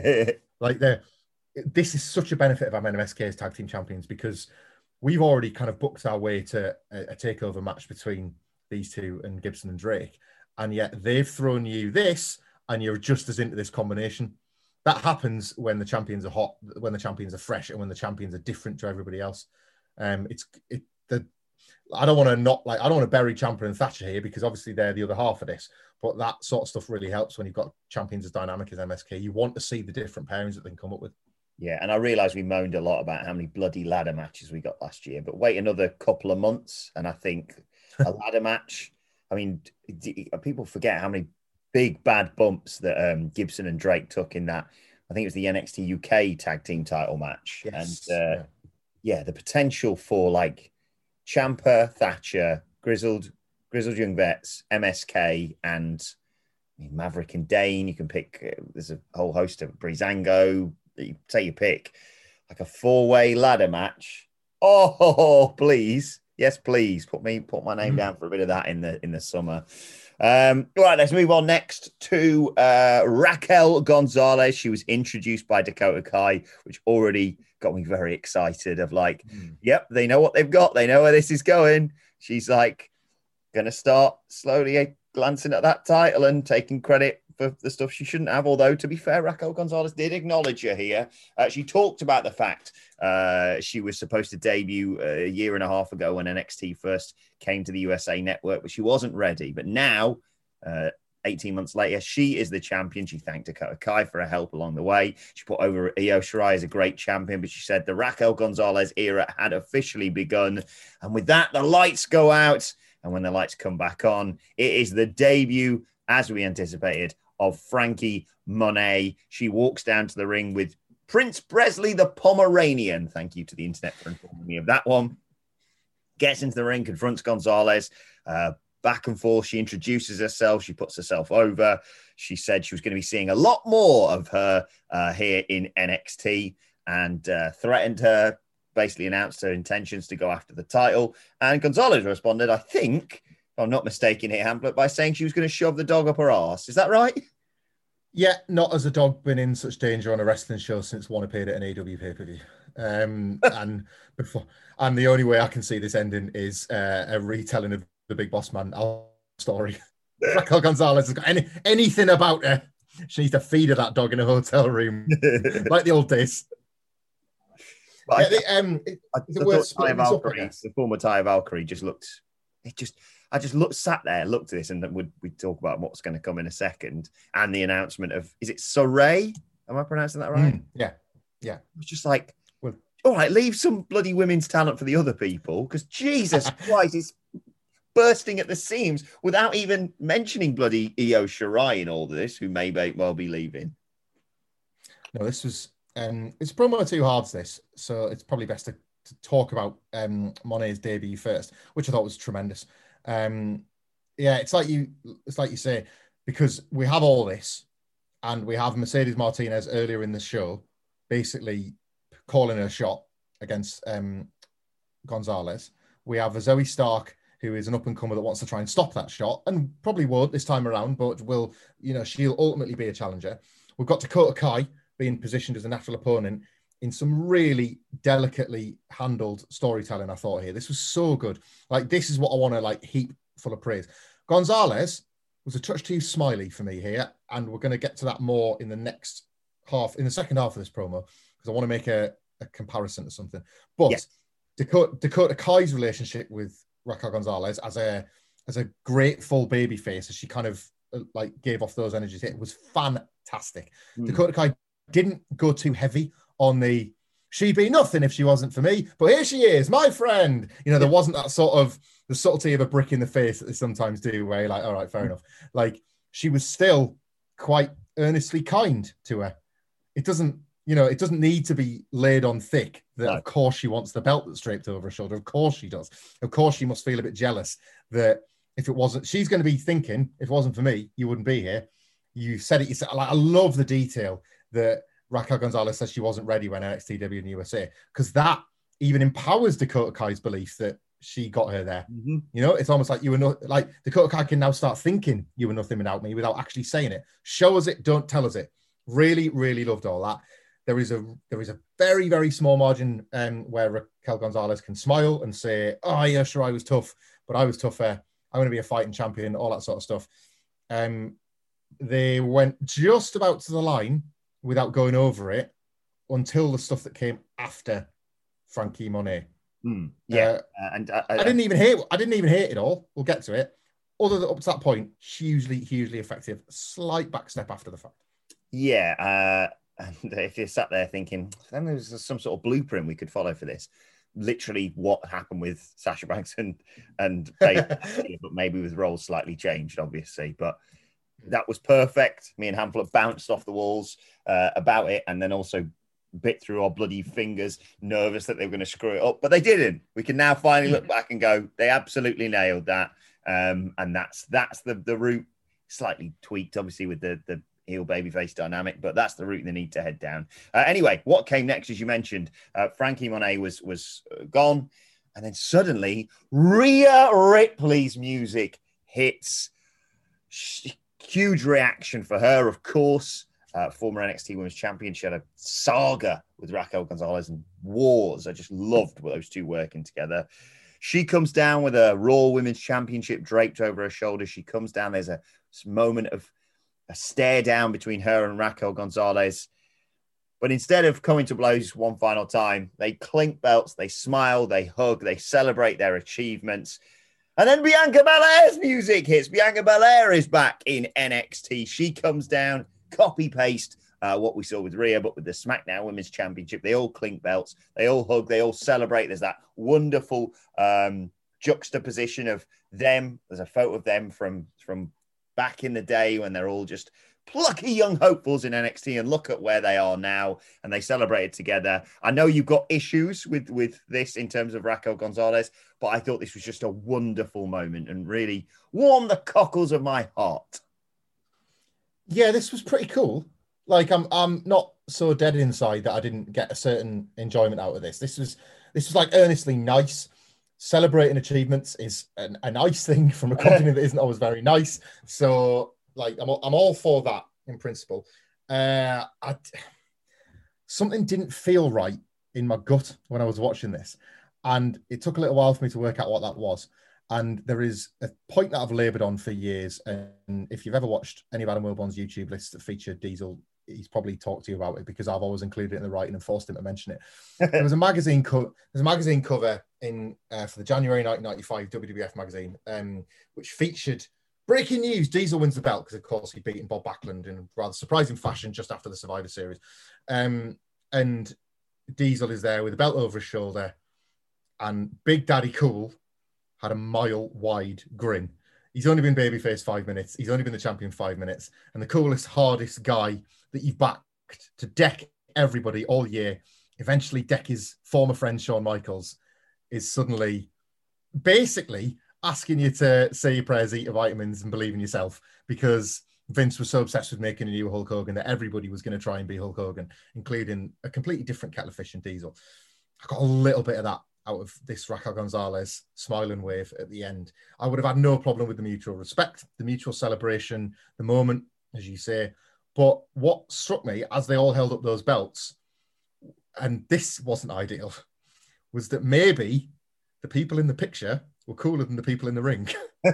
This is such a benefit of having MSK as tag team champions, because we've already kind of booked our way to a takeover match between these two and Gibson and Drake. And yet they've thrown you this and you're just as into this combination. That happens when the champions are hot, when the champions are fresh, and when the champions are different to everybody else. I don't want to bury Ciampa and Thatcher here, because obviously they're the other half of this. But that sort of stuff really helps when you've got champions as dynamic as MSK. You want to see the different pairings that they can come up with. Yeah, and I realise we moaned a lot about how many bloody ladder matches we got last year, but wait another couple of months, and I think a ladder match, I mean, people forget how many big bad bumps that Gibson and Drake took in that. I think it was the NXT UK tag team title match. Yes. And the potential for like Ciampa, Thatcher, Grizzled Young Vets, MSK, and Maverick and Dane. You can pick, there's a whole host of Breezango. You take your pick, like a 4-way ladder match. Oh, please. Yes, please. Put my name down for a bit of that in the summer. Right, let's move on next to Raquel Gonzalez. She was introduced by Dakota Kai, which already got me very excited of like, yep, they know what they've got. They know where this is going. She's like going to start slowly glancing at that title and taking credit for the stuff she shouldn't have. Although, to be fair, Raquel Gonzalez did acknowledge her here. She talked about the fact she was supposed to debut a year and a half ago when NXT first came to the USA Network, but she wasn't ready. But now, 18 months later, she is the champion. She thanked Dakota Kai for her help along the way. She put over Io Shirai as a great champion, but she said the Raquel Gonzalez era had officially begun. And with that, the lights go out. And when the lights come back on, it is the debut, as we anticipated, of Frankie Monet. She walks down to the ring with Prince Presley the Pomeranian. Thank you to the internet for informing me of that one. Gets into the ring, confronts Gonzalez. Back and forth. She introduces herself. She puts herself over. She said she was going to be seeing a lot more of her here in NXT and threatened her, basically announced her intentions to go after the title. And Gonzalez responded, I think, if I'm not mistaken here, Hamlet, by saying she was going to shove the dog up her arse. Is that right? Yeah, not as a dog been in such danger on a wrestling show since one appeared at an AW pay-per-view. And the only way I can see this ending is a retelling of the Big Boss Man story. Raquel Gonzalez has got anything about her. She needs to feed her that dog in a hotel room, like the old days. But the former Taya Valkyrie just looked. I just sat there, looked at this, and we'd talk about what's going to come in a second, and the announcement of, is it Saray? Am I pronouncing that right? Yeah. It's just like, well, all right, leave some bloody women's talent for the other people, because Jesus Christ, it's bursting at the seams without even mentioning bloody Io Shirai in all this, who may well be leaving. No, this was it's promo too hard, this, so it's probably best to talk about Monet's debut first, which I thought was tremendous. It's like you say, because we have all this, and we have Mercedes Martinez earlier in the show basically calling her shot against Gonzalez. We have a Zoe Stark, who is an up-and-comer that wants to try and stop that shot, and probably won't this time around, but she'll ultimately be a challenger. We've got Dakota Kai being positioned as a natural opponent in some really delicately handled storytelling, I thought, here. This was so good. Like, this is what I want to, heap full of praise. Gonzalez was a touch too smiley for me here, and we're going to get to that more in the second half of this promo, because I want to make a comparison to something. But yes. Dakota Kai's relationship with Raquel Gonzalez as a grateful babyface, as she kind of gave off those energies, it was fantastic. Dakota Kai didn't go too heavy on she'd be nothing if she wasn't for me, but here she is, my friend. There wasn't that sort of the subtlety of a brick in the face that they sometimes do, where you're like, all right, fair enough. She was still quite earnestly kind to her. It doesn't need to be laid on thick that, no. Of course, she wants the belt that's draped over her shoulder. Of course she does. Of course she must feel a bit jealous that if it wasn't, she's going to be thinking, if it wasn't for me, you wouldn't be here. You said it yourself. I love the detail that Raquel Gonzalez says she wasn't ready when NXT debuted in the USA, because that even empowers Dakota Kai's belief that she got her there. Mm-hmm. It's almost like Dakota Kai can now start thinking you were nothing without me without actually saying it. Show us it, don't tell us it. Really, really loved all that. There is a very, very small margin where Raquel Gonzalez can smile and say, oh, yeah, sure, I was tough, but I was tougher. I'm going to be a fighting champion, all that sort of stuff. They went just about to the line without going over it until the stuff that came after Frankie Monet. And I didn't even hate it all. We'll get to it. Other than up to that point, hugely, hugely effective. Slight backstep after the fact. Yeah. And if you're sat there thinking, then there's some sort of blueprint we could follow for this. Literally what happened with Sasha Banks and Bayley, but maybe with roles slightly changed, obviously. But that was perfect. Me and Hamlet bounced off the walls about it, and then also bit through our bloody fingers, nervous that they were going to screw it up. But they didn't. We can now finally look back and go, they absolutely nailed that. And that's the route, slightly tweaked, obviously, with the heel babyface dynamic, but that's the route they need to head down. Anyway, what came next, as you mentioned, Frankie Monet was gone, and then suddenly Rhea Ripley's music hits. Huge reaction for her, of course. Former NXT Women's Champion. She had a saga with Raquel Gonzalez and wars. I just loved those two working together. She comes down with a Raw Women's Championship draped over her shoulders. She comes down. There's a moment of a stare down between her and Raquel Gonzalez. But instead of coming to blows one final time, they clink belts, they smile, they hug, they celebrate their achievements. And then Bianca Belair's music hits. Bianca Belair is back in NXT. She comes down, copy-paste what we saw with Rhea, but with the SmackDown Women's Championship. They all clink belts, they all hug, they all celebrate. There's that wonderful juxtaposition of them. There's a photo of them from back in the day when they're all just plucky young hopefuls in NXT, and look at where they are now, and they celebrated together. I know you've got issues with this in terms of Raquel Gonzalez, but I thought this was just a wonderful moment and really warmed the cockles of my heart. Yeah, this was pretty cool. Like, I'm not so dead inside that I didn't get a certain enjoyment out of this. This was like earnestly nice. Celebrating achievements is a nice thing from a company that isn't always very nice. So, like, I'm all for that in principle. Something didn't feel right in my gut when I was watching this, and it took a little while for me to work out what that was. And there is a point that I've laboured on for years, and if you've ever watched any of Adam Wilborn's YouTube lists that feature Diesel, he's probably talked to you about it, because I've always included it in the writing and forced him to mention it. There was a magazine cover in for the January 1995 WWF magazine, which featured breaking news: Diesel wins the belt, because of course he'd beaten Bob Backlund in rather surprising fashion just after the Survivor Series. And Diesel is there with the belt over his shoulder, and Big Daddy Cool had a mile-wide grin. He's only been babyface 5 minutes. He's only been the champion 5 minutes. And the coolest, hardest guy that you've backed to deck everybody all year, eventually deck his former friend Shawn Michaels, is suddenly basically asking you to say your prayers, eat your vitamins, and believe in yourself, because Vince was so obsessed with making a new Hulk Hogan that everybody was going to try and be Hulk Hogan, including a completely different kettle of fish in Diesel. I got a little bit of that out of this Raquel Gonzalez smiling wave at the end. I would have had no problem with the mutual respect, the mutual celebration, the moment, as you say. But what struck me as they all held up those belts, and this wasn't ideal, was that maybe the people in the picture were cooler than the people in the ring.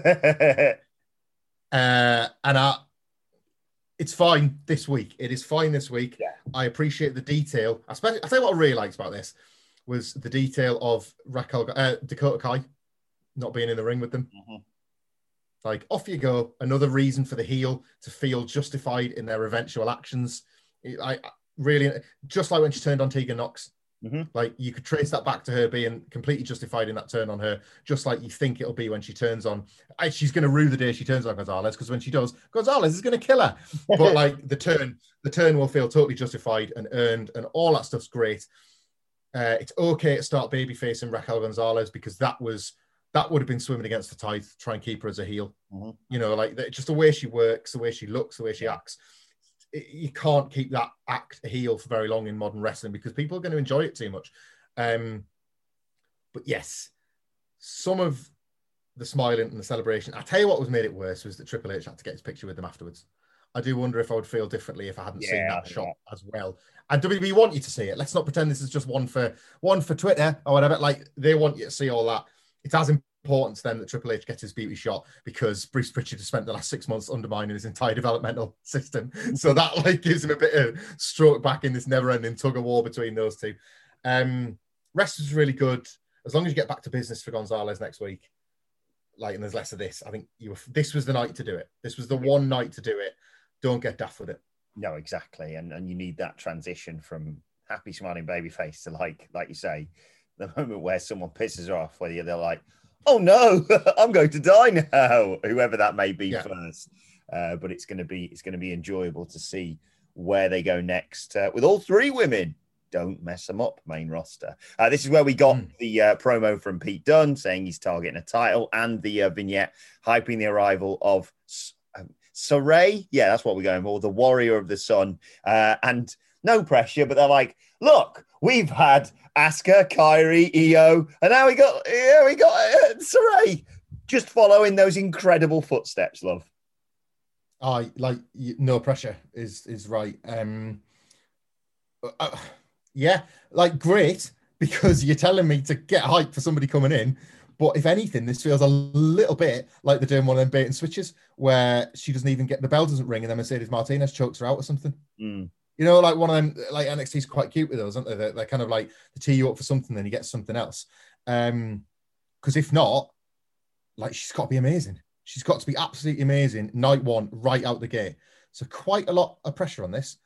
It's fine this week. It is fine this week. Yeah. I appreciate the detail. I'll tell you what I really liked about this was the detail of Dakota Kai not being in the ring with them. Mm-hmm. Like, off you go. Another reason for the heel to feel justified in their eventual actions. I really, just like when she turned on Tegan Nox. Mm-hmm. Like, you could trace that back to her being completely justified in that turn on her, just like you think it'll be when she turns on. She's going to rue the day she turns on Gonzalez, because when she does, Gonzalez is going to kill her. But like the turn will feel totally justified and earned, and all that stuff's great. It's okay to start babyface and Raquel Gonzalez, because that would have been swimming against the tide to try and keep her as a heel. Mm-hmm. You know, like just the way she works, the way she looks, the way she acts. You can't keep that act a heel for very long in modern wrestling, because people are going to enjoy it too much. But yes, some of the smiling and the celebration. I tell you what was made it worse was that Triple H had to get his picture with them afterwards. I do wonder if I would feel differently if I hadn't seen that shot as well. And WWE want you to see it. Let's not pretend this is just one for Twitter or whatever. Like, they want you to see all that. It's as important to them that Triple H gets his beauty shot, because Bruce Pritchard has spent the last 6 months undermining his entire developmental system. So that like gives him a bit of stroke back in this never-ending tug of war between those two. Rest was really good. As long as you get back to business for Gonzalez next week, like, and there's less of this, I think this was the night to do it. This was the one night to do it. Don't get daft with it. No, exactly. And you need that transition from happy smiling babyface to like you say, the moment where someone pisses her off, whether they're like, oh no, I'm going to die now, whoever that may be first. But it's going to be enjoyable to see where they go next with all three women. Don't mess them up, main roster. This is where we got the promo from Pete Dunne saying he's targeting a title, and the vignette hyping the arrival of Sarray. Yeah, that's what we're going for, the Warrior of the Sun. And no pressure, but they're like, look, we've had Asuka, Kairi, Io, and now we got Sarray, just following those incredible footsteps, love. No pressure is right. Yeah, like, great, because you're telling me to get hyped for somebody coming in, But if anything, this feels a little bit like they're doing one of them bait and switches where she doesn't even get the bell doesn't ring and then Mercedes Martinez chokes her out or something. Mm. You know, like one of them, like NXT's quite cute with those, aren't they? They're kind of like they tee you up for something, then you get something else. Because if not, like she's got to be amazing. She's got to be absolutely amazing. Night one, right out the gate. So quite a lot of pressure on this.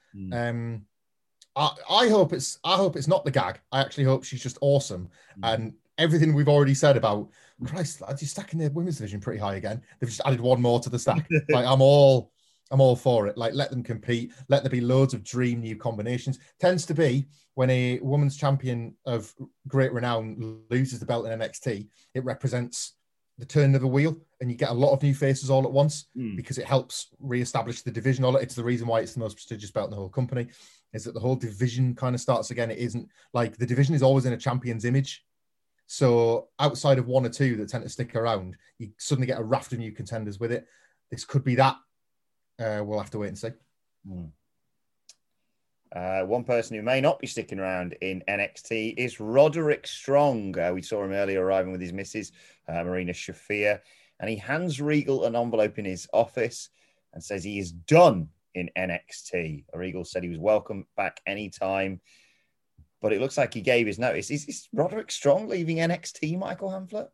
I hope it's not the gag. I actually hope she's just awesome. And everything we've already said about Christ, lads, you're stacking the women's division pretty high again. They've just added one more to the stack. Like I'm all for it. Like let them compete. Let there be loads of dream new combinations. Tends to be when a women's champion of great renown loses the belt in NXT, it represents the turn of the wheel, and you get a lot of new faces all at once because it helps re-establish the division. It's the reason why it's the most prestigious belt in the whole company, is that the whole division kind of starts again. It isn't like the division is always in a champion's image. So outside of one or two that tend to stick around, you suddenly get a raft of new contenders with it. This could be that. We'll have to wait and see. One person who may not be sticking around in NXT is Roderick Strong. We saw him earlier arriving with his missus, Marina Shafir, and he hands Regal an envelope in his office and says he is done in NXT. Regal said he was welcome back anytime, but it looks like he gave his notice. Is Roderick Strong leaving NXT, Michael Hamflett?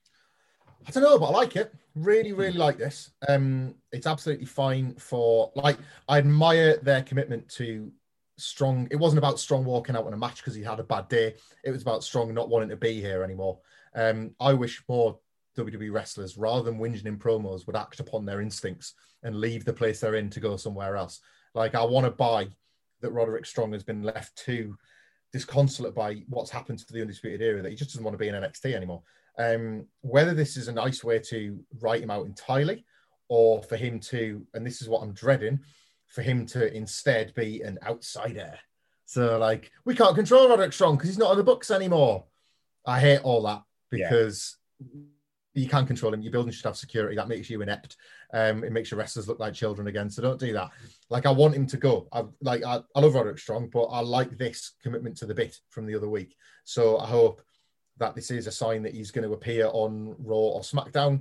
I don't know, but I like it. Really, really like this. It's absolutely fine for, like, I admire their commitment to Strong. It wasn't about Strong walking out on a match because he had a bad day. It was about Strong not wanting to be here anymore. I wish more WWE wrestlers, rather than whinging in promos, would act upon their instincts and leave the place they're in to go somewhere else. Like, I want to buy that Roderick Strong has been left too disconsolate by what's happened to the Undisputed Era that he just doesn't want to be in NXT anymore. Whether this is a nice way to write him out entirely or for him to, and this is what I'm dreading, for him to instead be an outsider. So, like, we can't control Roderick Strong because he's not in the books anymore. I hate all that because you can control him. Your building should have security. That makes you inept. It makes your wrestlers look like children again. So don't do that. Like, I want him to go. I love Roderick Strong, but I like this commitment to the bit from the other week. So I hope that this is a sign that he's going to appear on Raw or SmackDown.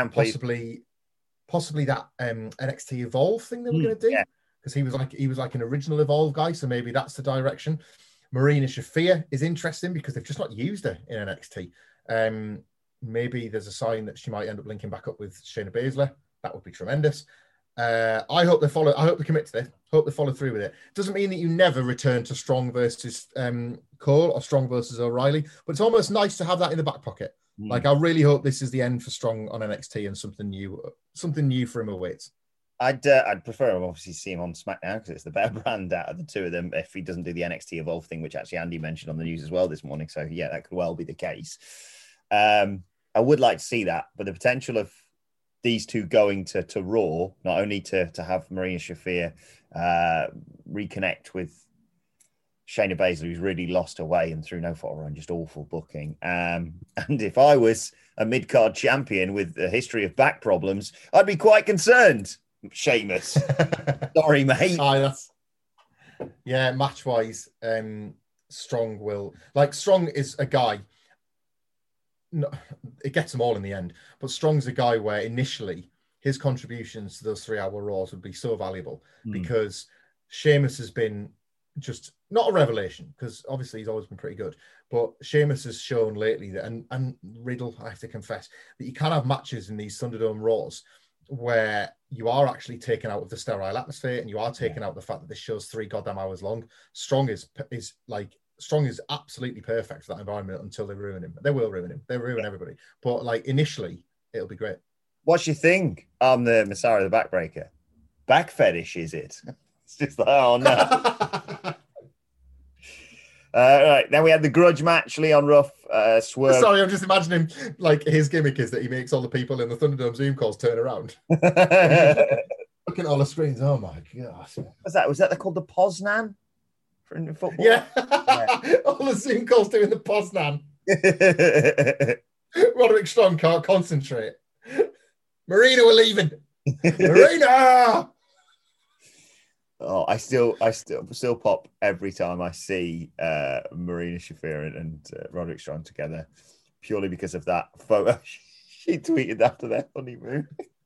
Possibly that NXT Evolve thing that we're going to do, because he was like an original Evolve guy, so maybe that's the direction. Marina Shafir is interesting because they've just not used her in NXT. Maybe there's a sign that she might end up linking back up with Shayna Baszler. That would be tremendous. I hope they commit to this. Hope they follow through with it. Doesn't mean that you never return to Strong versus Cole or Strong versus O'Reilly, but it's almost nice to have that in the back pocket. Like, I really hope this is the end for Strong on NXT and something new for him awaits. I'd prefer him obviously see him on SmackDown because it's the better brand out of the two of them. If he doesn't do the NXT Evolve thing, which actually Andy mentioned on the news as well this morning, so yeah, that could well be the case. I would like to see that, but the potential of these two going to Raw, not only to have Marina Shafir reconnect with Shayna Baszler, who's really lost her way and through no fault of her own, just awful booking. And if I was a mid-card champion with a history of back problems, I'd be quite concerned. Sheamus. Sorry, mate. Match-wise, Strong is a guy. No, it gets them all in the end, but Strong's a guy where initially his contributions to those 3-hour Raws would be so valuable because Sheamus has been just not a revelation, because obviously he's always been pretty good, but Sheamus has shown lately that, and Riddle, I have to confess, that you can have matches in these Thunderdome Raws where you are actually taken out of the sterile atmosphere and you are taken out the fact that this show's 3 goddamn hours long. Strong is absolutely perfect for that environment until they ruin him. They will ruin him. They ruin everybody. But like initially, it'll be great. What's your thing on the Messiah the Backbreaker? Back fetish, is it? It's just like, oh no. Right, then we had the grudge match. Leon Ruff, Swerve. Sorry, I'm just imagining like his gimmick is that he makes all the people in the Thunderdome Zoom calls turn around. Looking at all the screens. Oh my gosh. Was that called the Poznan? In football? Yeah. All the Zoom calls doing the Poznan. Roderick Strong can't concentrate. Marina, we're leaving. Marina! Oh, I still pop every time I see Marina Shafir and Roderick Strong together. purely because of that photo she tweeted after their honeymoon.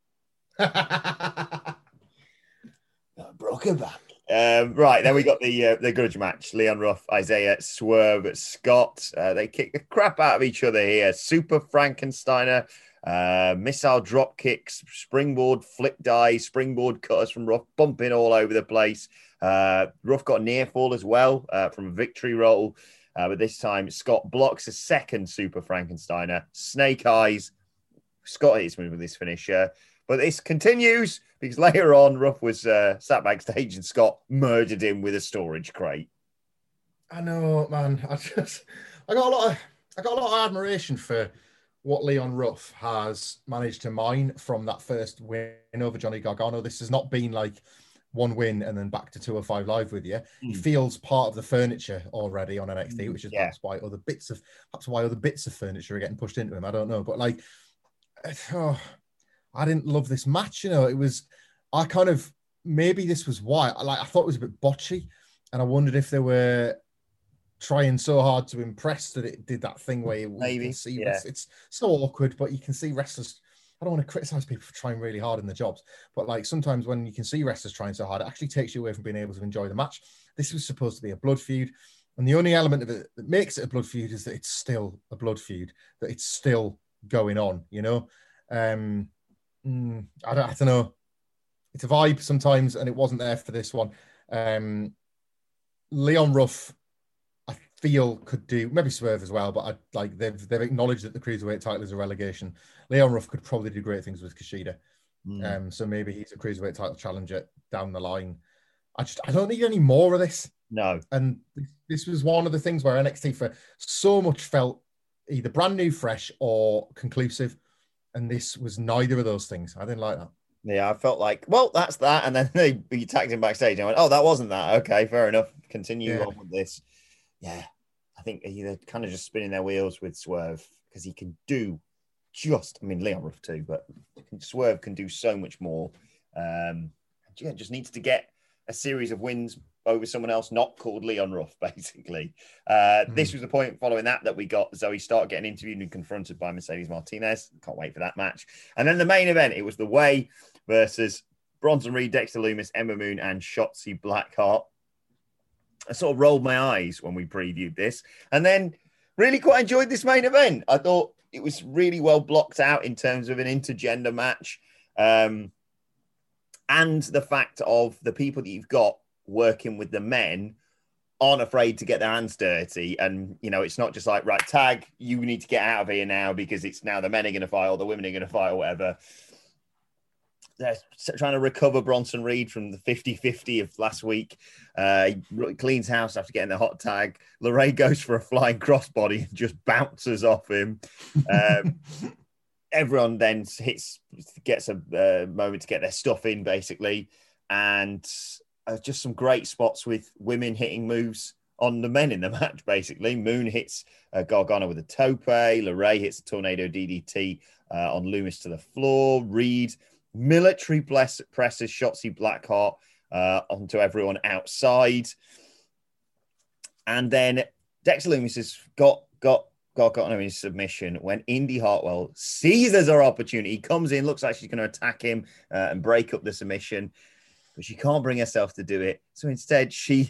Broke her back. Right, then we got the grudge match. Leon Ruff, Isaiah Swerve, Scott. They kick the crap out of each other here. Super Frankensteiner, missile drop kicks, springboard flip dive, springboard cutters from Ruff, bumping all over the place. Ruff got a near fall as well from a victory roll. But this time, Scott blocks a second Super Frankensteiner. Snake Eyes. Scott hits me with this finisher. But this continues because later on, Ruff was sat backstage and Scott murdered him with a storage crate. I know, man. I got a lot of admiration for what Leon Ruff has managed to mine from that first win over Johnny Gargano. This has not been like one win and then back to 205 Live with you. He feels part of the furniture already on NXT, which is perhaps why other bits of furniture are getting pushed into him. I don't know, but like, I didn't love this match. Maybe this was why. I thought it was a bit botchy, and I wondered if they were trying so hard to impress that it did that thing where it's so awkward, but you can see wrestlers. I don't want to criticize people for trying really hard in the jobs, but like sometimes when you can see wrestlers trying so hard, it actually takes you away from being able to enjoy the match. This was supposed to be a blood feud, and the only element of it that makes it a blood feud is that it's still a blood feud, that it's still going on. I don't know. It's a vibe sometimes, and it wasn't there for this one. Leon Ruff, I feel, could do, maybe Swerve as well, but they've acknowledged that the Cruiserweight title is a relegation. Leon Ruff could probably do great things with Kushida. So maybe he's a Cruiserweight title challenger down the line. I don't need any more of this. No. And this was one of the things where NXT for so much felt either brand new, fresh, or conclusive. And this was neither of those things. I didn't like that. Yeah, I felt like, well, that's that. And then they tagged him backstage. And I went, oh, that wasn't that. Okay, fair enough. Continue on with this. Yeah, I think they're kind of just spinning their wheels with Swerve because he can do Leon Ruff too, but Swerve can do so much more. Just needs to get a series of wins over someone else not called Leon Ruff, basically. This was the point following that we got Zoe Stark getting interviewed and confronted by Mercedes Martinez. Can't wait for that match. And then the main event, it was The Way versus Bronson Reed, Dexter Lumis, Ember Moon, and Shotzi Blackheart. I sort of rolled my eyes when we previewed this, and then really quite enjoyed this main event. I thought it was really well blocked out in terms of an intergender match. And the fact of the people that you've got working with the men aren't afraid to get their hands dirty. And, it's not just like, right, tag, you need to get out of here now because it's now the men are going to fight or the women are going to fight or whatever. They're trying to recover Bronson Reed from the 50-50 of last week. He cleans house after getting the hot tag. LeRae goes for a flying crossbody and just bounces off him. Everyone then gets a moment to get their stuff in, basically. And just some great spots with women hitting moves on the men in the match, basically. Moon hits Gargano with a tope. LeRae hits a tornado DDT on Lumis to the floor. Reed military presses Shotzi Blackheart onto everyone outside. And then Dexter Lumis has got Gargano in his submission when Indy Hartwell seizes her opportunity, comes in, looks like she's going to attack him and break up the submission, but she can't bring herself to do it. So instead, she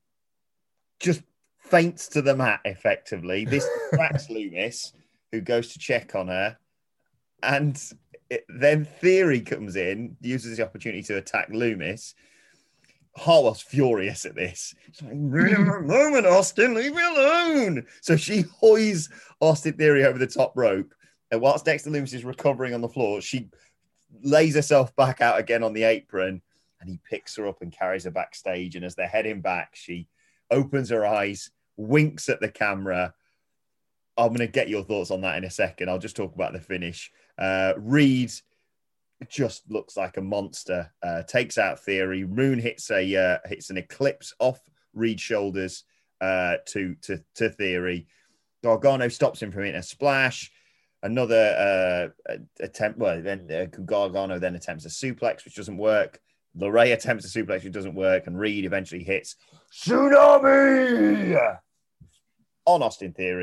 just faints to the mat, effectively. This cracks Lumis, who goes to check on her. And then Theory comes in, uses the opportunity to attack Lumis. Hartwell's furious at this. She's like, really have a moment, Austin, leave me alone. So she hoys Austin Theory over the top rope. And whilst Dexter Lumis is recovering on the floor, she lays herself back out again on the apron, and he picks her up and carries her backstage. And as they're heading back, she opens her eyes, winks at the camera. I'm going to get your thoughts on that in a second. I'll just talk about the finish. Reed just looks like a monster. Takes out Theory. Moon hits an eclipse off Reed's shoulders to Theory. Gargano stops him from hitting a splash. Another attempt. Well, then Gargano then attempts a suplex, which doesn't work. LeRae attempts a suplex, which doesn't work, and Reed eventually hits Tsunami on Austin Theory.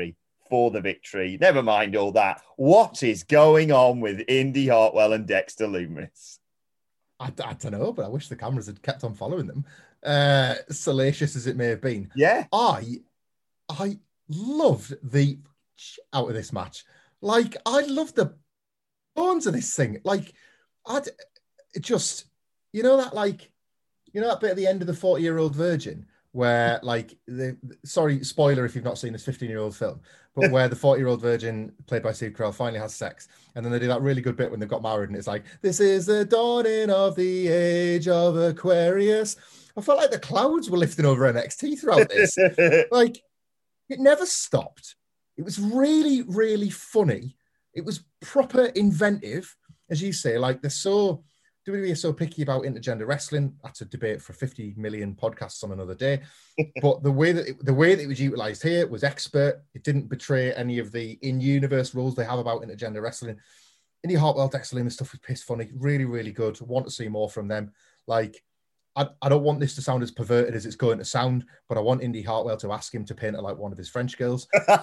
for the victory. Never mind all that. What is going on with Indy Hartwell and Dexter Lumis? I don't know, but I wish the cameras had kept on following them. Salacious as it may have been. Yeah. I loved the out of this match. Like, I loved the bones of this thing. Like, that bit at the end of the 40-Year-Old Virgin where, like, sorry, spoiler if you've not seen this 15-year-old film, but where the 40-Year-Old Virgin, played by Steve Carell, finally has sex. And then they do that really good bit when they've got married and it's like, this is the dawning of the age of Aquarius. I felt like the clouds were lifting over NXT throughout this. Like, it never stopped. It was really, really funny. It was proper inventive, as you say. Like, WWE are so picky about intergender wrestling. That's a debate for 50 million podcasts on another day. But the way that it was utilized here was expert. It didn't betray any of the in-universe rules they have about intergender wrestling. Indy Hartwell, Dexter Lumis stuff was piss funny. Really, really good. Want to see more from them. Like, I don't want this to sound as perverted as it's going to sound, but I want Indy Hartwell to ask him to paint her like one of his French girls.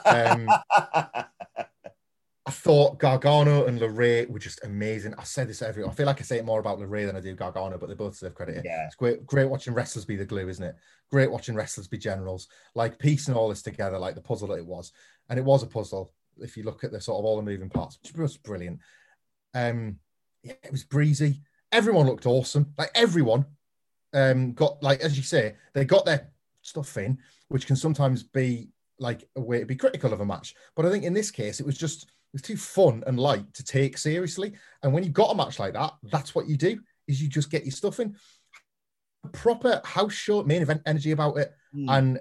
I thought Gargano and LeRae were just amazing. I say this every. I feel like I say it more about LeRae than I do Gargano, but they both deserve credit. Yeah. It's great watching wrestlers be the glue, isn't it? Great watching wrestlers be generals. Like, piecing all this together, like the puzzle that it was. And it was a puzzle, if you look at the sort of all the moving parts, which was brilliant. It was breezy. Everyone looked awesome. Like, everyone got, like, as you say, they got their stuff in, which can sometimes be like a way to be critical of a match. But I think in this case, it was too fun and light to take seriously. And when you've got a match like that, that's what you do, is you just get your stuff in. Proper house show, main event energy about it. And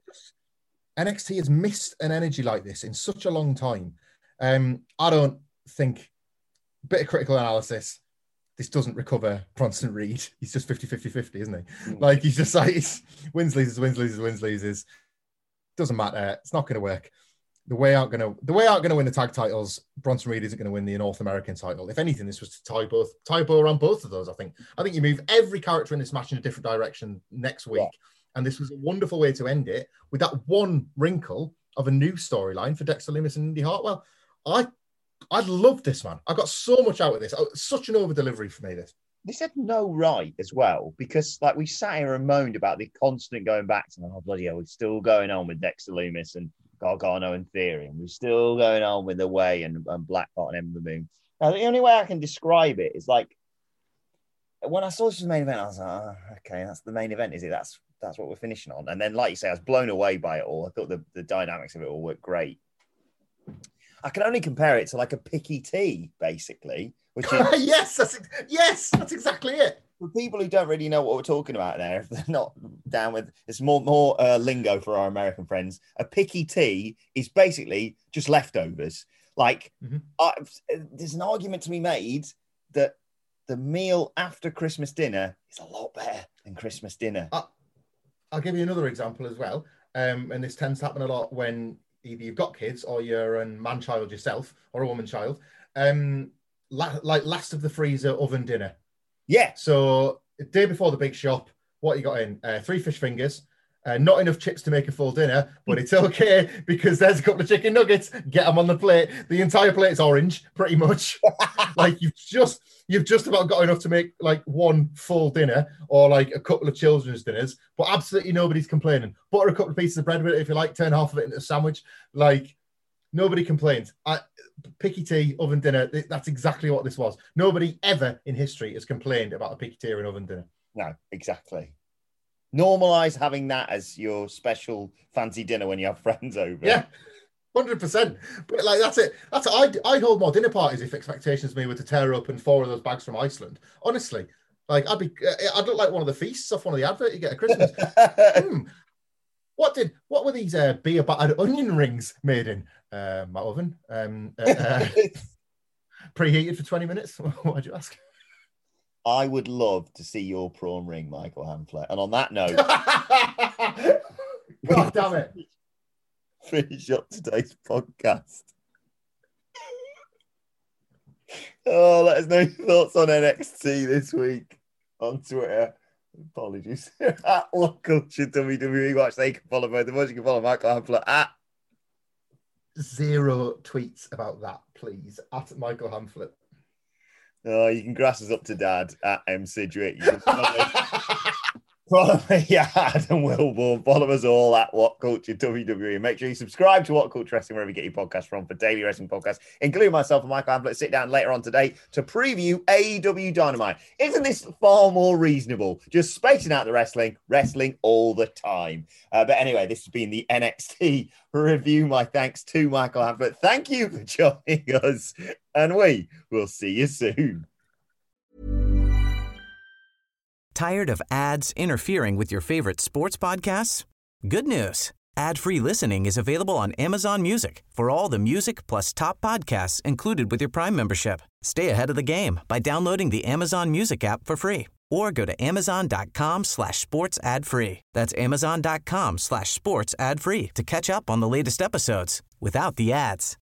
NXT has missed an energy like this in such a long time. I don't think, bit of critical analysis, this doesn't recover Bronson Reed. He's just 50-50-50, isn't he? Like, he's just like, wins, loses. Doesn't matter. It's not going to work. The way aren't going to win the tag titles. Bronson Reed isn't going to win the North American title. If anything, this was to tie around both of those. I think you move every character in this match in a different direction next week, and this was a wonderful way to end it with that one wrinkle of a new storyline for Dexter Lumis and Indy Hartwell. I love this, man. I got so much out of this. Such an over delivery for me. This had no right as well, because, like, we sat here and moaned about the constant going back to, oh, bloody hell, we're still going on with Dexter Lumis and Gargano and Theory, and we're still going on with The Way and Blackheart and Ember Moon. Now, the only way I can describe it is, like, when I saw this was the main event, I was like, oh, okay, that's the main event, is it? That's what we're finishing on. And then, like you say, I was blown away by it all. I thought the dynamics of it all worked great. I can only compare it to, like, a picky tea, basically. Which is, yes, that's exactly it. For people who don't really know what we're talking about there, if they're not down with, it's more lingo for our American friends. A picky tea is basically just leftovers. Like, there's an argument to be made that the meal after Christmas dinner is a lot better than Christmas dinner. I'll give you another example as well. And this tends to happen a lot when either you've got kids or you're a man-child yourself or a woman-child. Like last of the freezer oven dinner. Yeah. So the day before the big shop, what you got in? 3 fish fingers, not enough chips to make a full dinner, but it's okay because there's a couple of chicken nuggets. Get them on the plate. The entire plate's orange, pretty much. Like, you've just about got enough to make like one full dinner or like a couple of children's dinners, but absolutely nobody's complaining. Butter a couple of pieces of bread with it if you like. Turn half of it into a sandwich. Like, nobody complains. Picky tea, oven dinner, that's exactly what this was. Nobody ever in history has complained about a picky tea or an oven dinner. No, exactly. Normalise having that as your special fancy dinner when you have friends over. Yeah, 100%. But like, that's it. I'd hold more dinner parties if expectations of me were to tear open 4 of those bags from Iceland. Honestly, like, I'd look like one of the feasts off one of the adverts you get at Christmas. What were these beer battered onion rings made in? My oven. Preheated for 20 minutes. Why'd you ask? I would love to see your prawn ring, Michael Hamflett. And on that note, God damn it. Finish up today's podcast. Let us know your thoughts on NXT this week on Twitter. Apologies. At What Culture WWE Watch. They can follow both of us. You can follow Michael Hamflett at zero tweets about that, please, at Michael Hamflet. Oh, you can grass us up to Dad at M Sidgwick. You can follow me at Adam Wilborn. Follow us all at What Culture WWE. Make sure you subscribe to What Culture Wrestling wherever you get your podcasts from for daily wrestling podcasts, including myself and Michael Hamflet. Sit down later on today to preview AEW Dynamite. Isn't this far more reasonable? Just spacing out the wrestling all the time. But anyway, this has been the NXT review. My thanks to Michael Hamflet. Thank you for joining us, and we will see you soon. Tired of ads interfering with your favorite sports podcasts? Good news. Ad-free listening is available on Amazon Music for all the music plus top podcasts included with your Prime membership. Stay ahead of the game by downloading the Amazon Music app for free or go to amazon.com/sports ad free. That's amazon.com/sports ad free to catch up on the latest episodes without the ads.